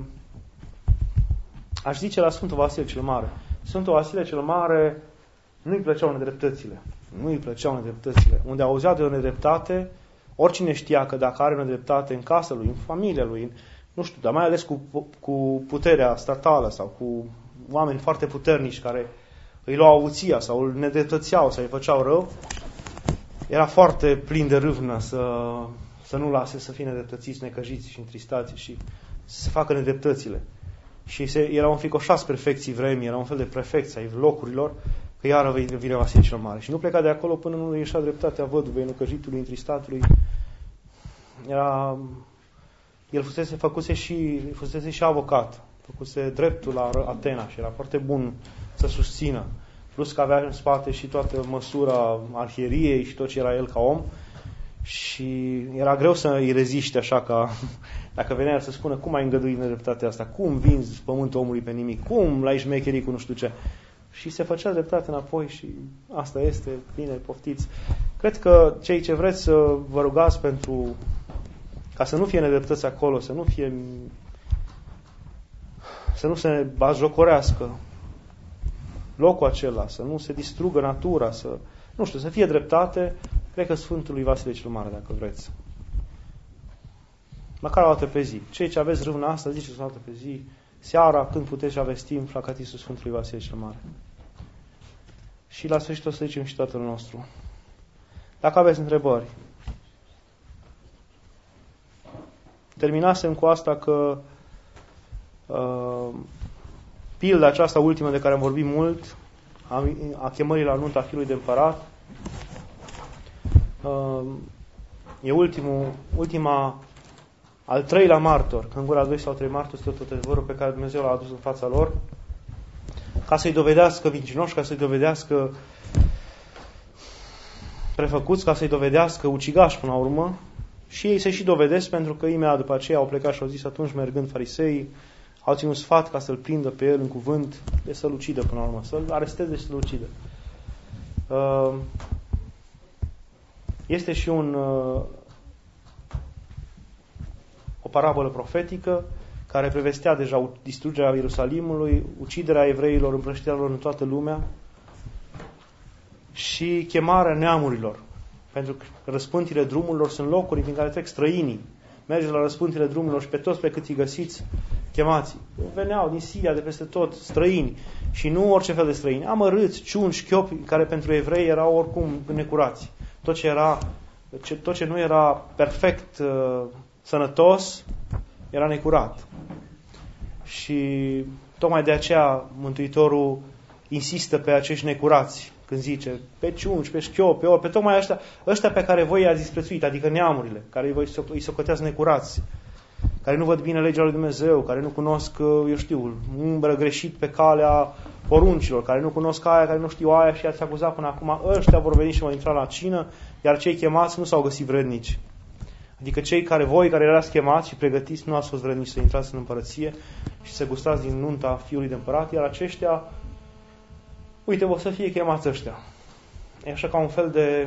aș zice la Sfântul Vasile cel Mare. Sfântul Vasile cel Mare nu-i plăceau nedreptățile. Nu-i plăceau nedreptățile. Unde auzea de o nedreptate, oricine știa că dacă are o nedreptate în casă lui, în familia lui, nu știu, dar mai ales cu puterea statală sau cu oameni foarte puternici care îi luau avuția sau îl nedreptățeau sau îi făceau rău, era foarte plin de râvnă să nu lase să fie nedreptățiți, necăjiți și întristați și să se facă nedreptățile. Și erau înfricoșați perfecții vremii, era un fel de prefecți ai locurilor, că iară vine Vasile cel Mare. Și nu pleca de acolo până nu ieșea dreptatea văduvei, necăjitului, întristatului. El fusese și avocat, făcuse dreptul la Atena și era foarte bun să susțină. Plus că avea în spate și toată măsura arhieriei și tot ce era el ca om. Și era greu să îi reziște așa ca dacă venea să spună cum ai îngăduit nedreptatea asta, cum vinzi pământul omului pe nimic, cum l-ai șmecherit cu nu știu ce. Și se făcea dreptate înapoi și asta este, bine, poftiți. Cred că cei ce vreți să vă rugați pentru ca să nu fie nedreptăți acolo, să nu se batjocorească locul acela, să nu se distrugă natura, să fie dreptate, cred că Sfântului Vasile cel Mare, dacă vreți. Măcar o dată pe zi. Cei ce aveți râvna asta, ziceți o dată pe zi, seara, când puteți și aveți timp, la Catisul Sfântului Vasile cel Mare. Și la sfârșit o să zicem și Tatăl nostru. Dacă aveți întrebări. Terminasem cu asta că pilda aceasta ultimă de care am vorbit mult, a chemării la nunta fiului de împărat, e ultima, al treilea martor, că în gura 2 sau 3 martori este tot adevărul pe care Dumnezeu l-a adus în fața lor, ca să-i dovedească vincinoși, ca să-i dovedească prefăcuți, ca să-i dovedească ucigași până la urmă. Și ei se și dovedesc, pentru că imediat după aceea au plecat și au zis atunci, mergând fariseii, au ținut sfat ca să-l prindă pe el în cuvânt, de să-l ucidă până la urmă, să-l aresteze și să-l ucidă. Este și o parabolă profetică care prevestea deja distrugerea Ierusalimului, uciderea evreilor, împrăștirea lor în toată lumea și chemarea neamurilor. Pentru că răspântile drumurilor sunt locuri din care trec străinii. Mergeți la răspântile drumurilor și pe toți pe cât îi găsiți, chemați. Veneau din Siria, de peste tot, străini. Și nu orice fel de străini. Amărâți, ciuni, șchiopi, care pentru evrei erau oricum necurați. Tot ce nu era perfect sănătos, era necurat. Și tocmai de aceea Mântuitorul insistă pe acești necurați, când zice, pe ciunci, pe șchiopi, pe tocmai ăștia pe care voi i-ați disprețuit, adică neamurile, care îi socotează necurați, care nu văd bine legea lui Dumnezeu, care nu cunosc, umbră greșit pe calea poruncilor, care nu cunosc aia, care nu știu aia și i-ați acuzat până acum, ăștia vor veni și vor intra la cină, iar cei chemați nu s-au găsit vrednici. Adică cei care voi, care erați chemați și pregătiți, nu ați fost vrednici să intrați în împărăție și să gustați din nunta Fiului de Împărat, iar aceștia, uite, o să fie chemați ăștia. E așa ca un fel de...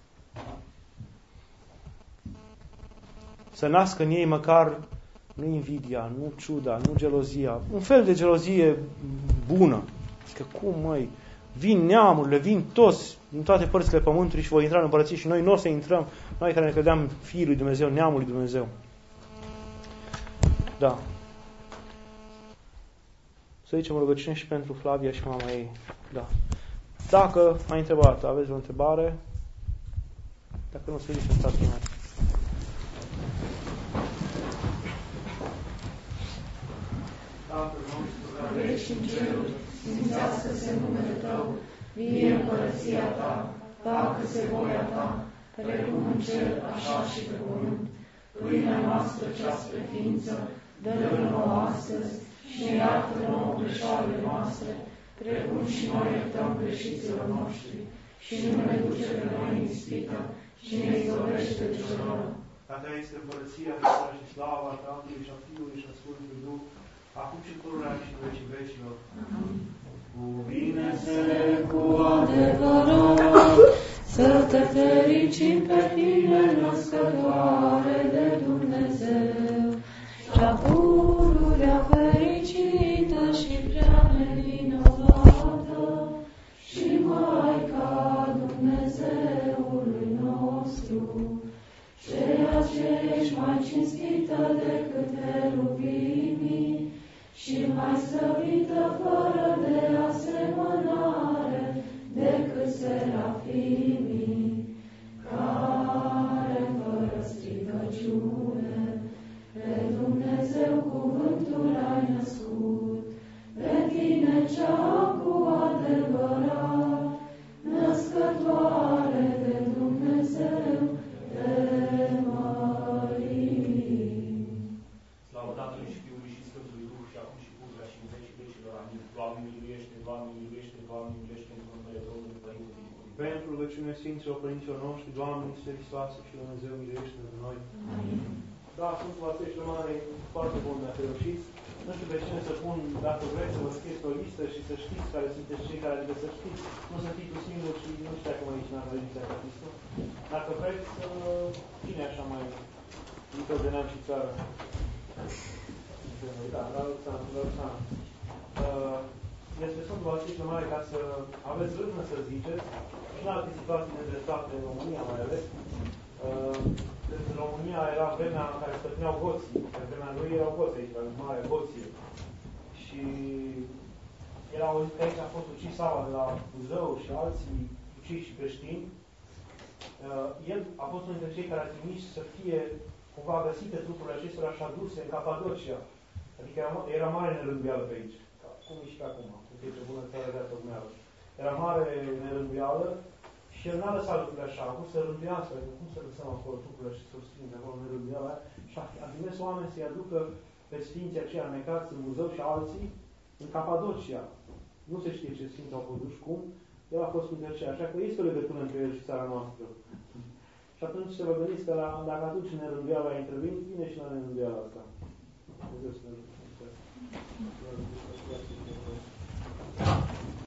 să nască în ei măcar nu invidia, nu ciuda, nu gelozia, un fel de gelozie bună. Că cum, măi, vin neamurile, vin toți din toate părțile pământului și voi intra în împărăție și noi nu o să intrăm, noi care ne credeam Fiul lui Dumnezeu, neamul lui Dumnezeu. Da. Să zicem o rugăciune și pentru Flavia și mama ei. Da. Dacă m-ai întrebat, aveți o întrebare? Dacă nu, să ziceți tatăl meu.
Ești în ceruri, sfințească-se numele Tău, vie împărăția Ta, facă-se voia Ta, precum în cer, așa și pe pământ. Pâinea noastră cea spre ființă, dă-ne nouă astăzi și ne iartă nouă greșoarele noastre, precum și noi iertăm greșiților noștri. Și nu ne duce pe noi în ispită și ne izbăvește de cel rău.
A Ta este împărăția, și slava Tatălui și a Fiului și a Sfântului Duh, acum și pururea și în vecii vecilor.
Cuvine-se cu adevărat, să te fericim pe tine, născătoare de Dumnezeu, cea pururea fericită și prea nevinovată, și Maica Dumnezeului nostru, ceea ce ești mai cinstită decât heruvimii, și mai slăvită fără de asemănare decât serafimii, care fără stricăciune pe Dumnezeu cuvântul ai născut, pe tine cea cu adevărat, născătoare de Dumnezeu, te mărim.
Slavă Tatălui și Fiului și Sfântului Duh și acum și pururea și în vecii vecilor. Amin. Doamne miluiește, Doamne miluiește, Doamne miluiește în numele Domnului Părintele Iisus.
Pentru rugăciune Sfinților Părinților noștri, Doamne, Iisuse Hristoase și Dumnezeu, miluiește de noi.
Amin.
Da, Sfântul Vasile Mare e foarte bun dacă reușiți. Nu știu pe cine să pun, dacă vreți să vă scrieți o listă și să știți care sunteți cei care trebuie să știți. Nu să fii tu singur și nu știu acum aici n-am religia Hristos. Dacă vreți, cine așa mai mică de neam și țară? Da, la Luxana. Despre Sfântul Vasile Mare, ca să aveți râvnă să ziceți, și în alte situații nedreptate în România mai ales, în România era vremea în care stăpâneau goții. Pe vremea lui erau goți aici, la mare, goții. Și era auzit că aici a fost ucis Sava de la Buzău și alții uciși creștini. El a fost unul dintre cei care a trimis să fie cumva găsite trupurile acestora și aduse în Capadocia. Adică era mare nerânduială pe aici. Cum e și pe acum, cu ce bună țară de atârmeală. Era mare nerânduială. Și el n-a lăsat lucrurile așa, a vrut să rânduiască, cum să lăsăm acolo trupurile și să-l strânge acolo în rânduiala aia. Și a trimis oameni să-i aducă pe sfinții aceia necați în Buzău și alții în Capadocia. Nu se știe ce sfinți au fost duși cum, el a fost printre aceia. Așa că este o legătură între el și țara noastră. Și atunci să vă gândiți că dacă atunci în nerânduiala a intervenit, vine și la nerânduiala asta. Dumnezeu să ne ajute.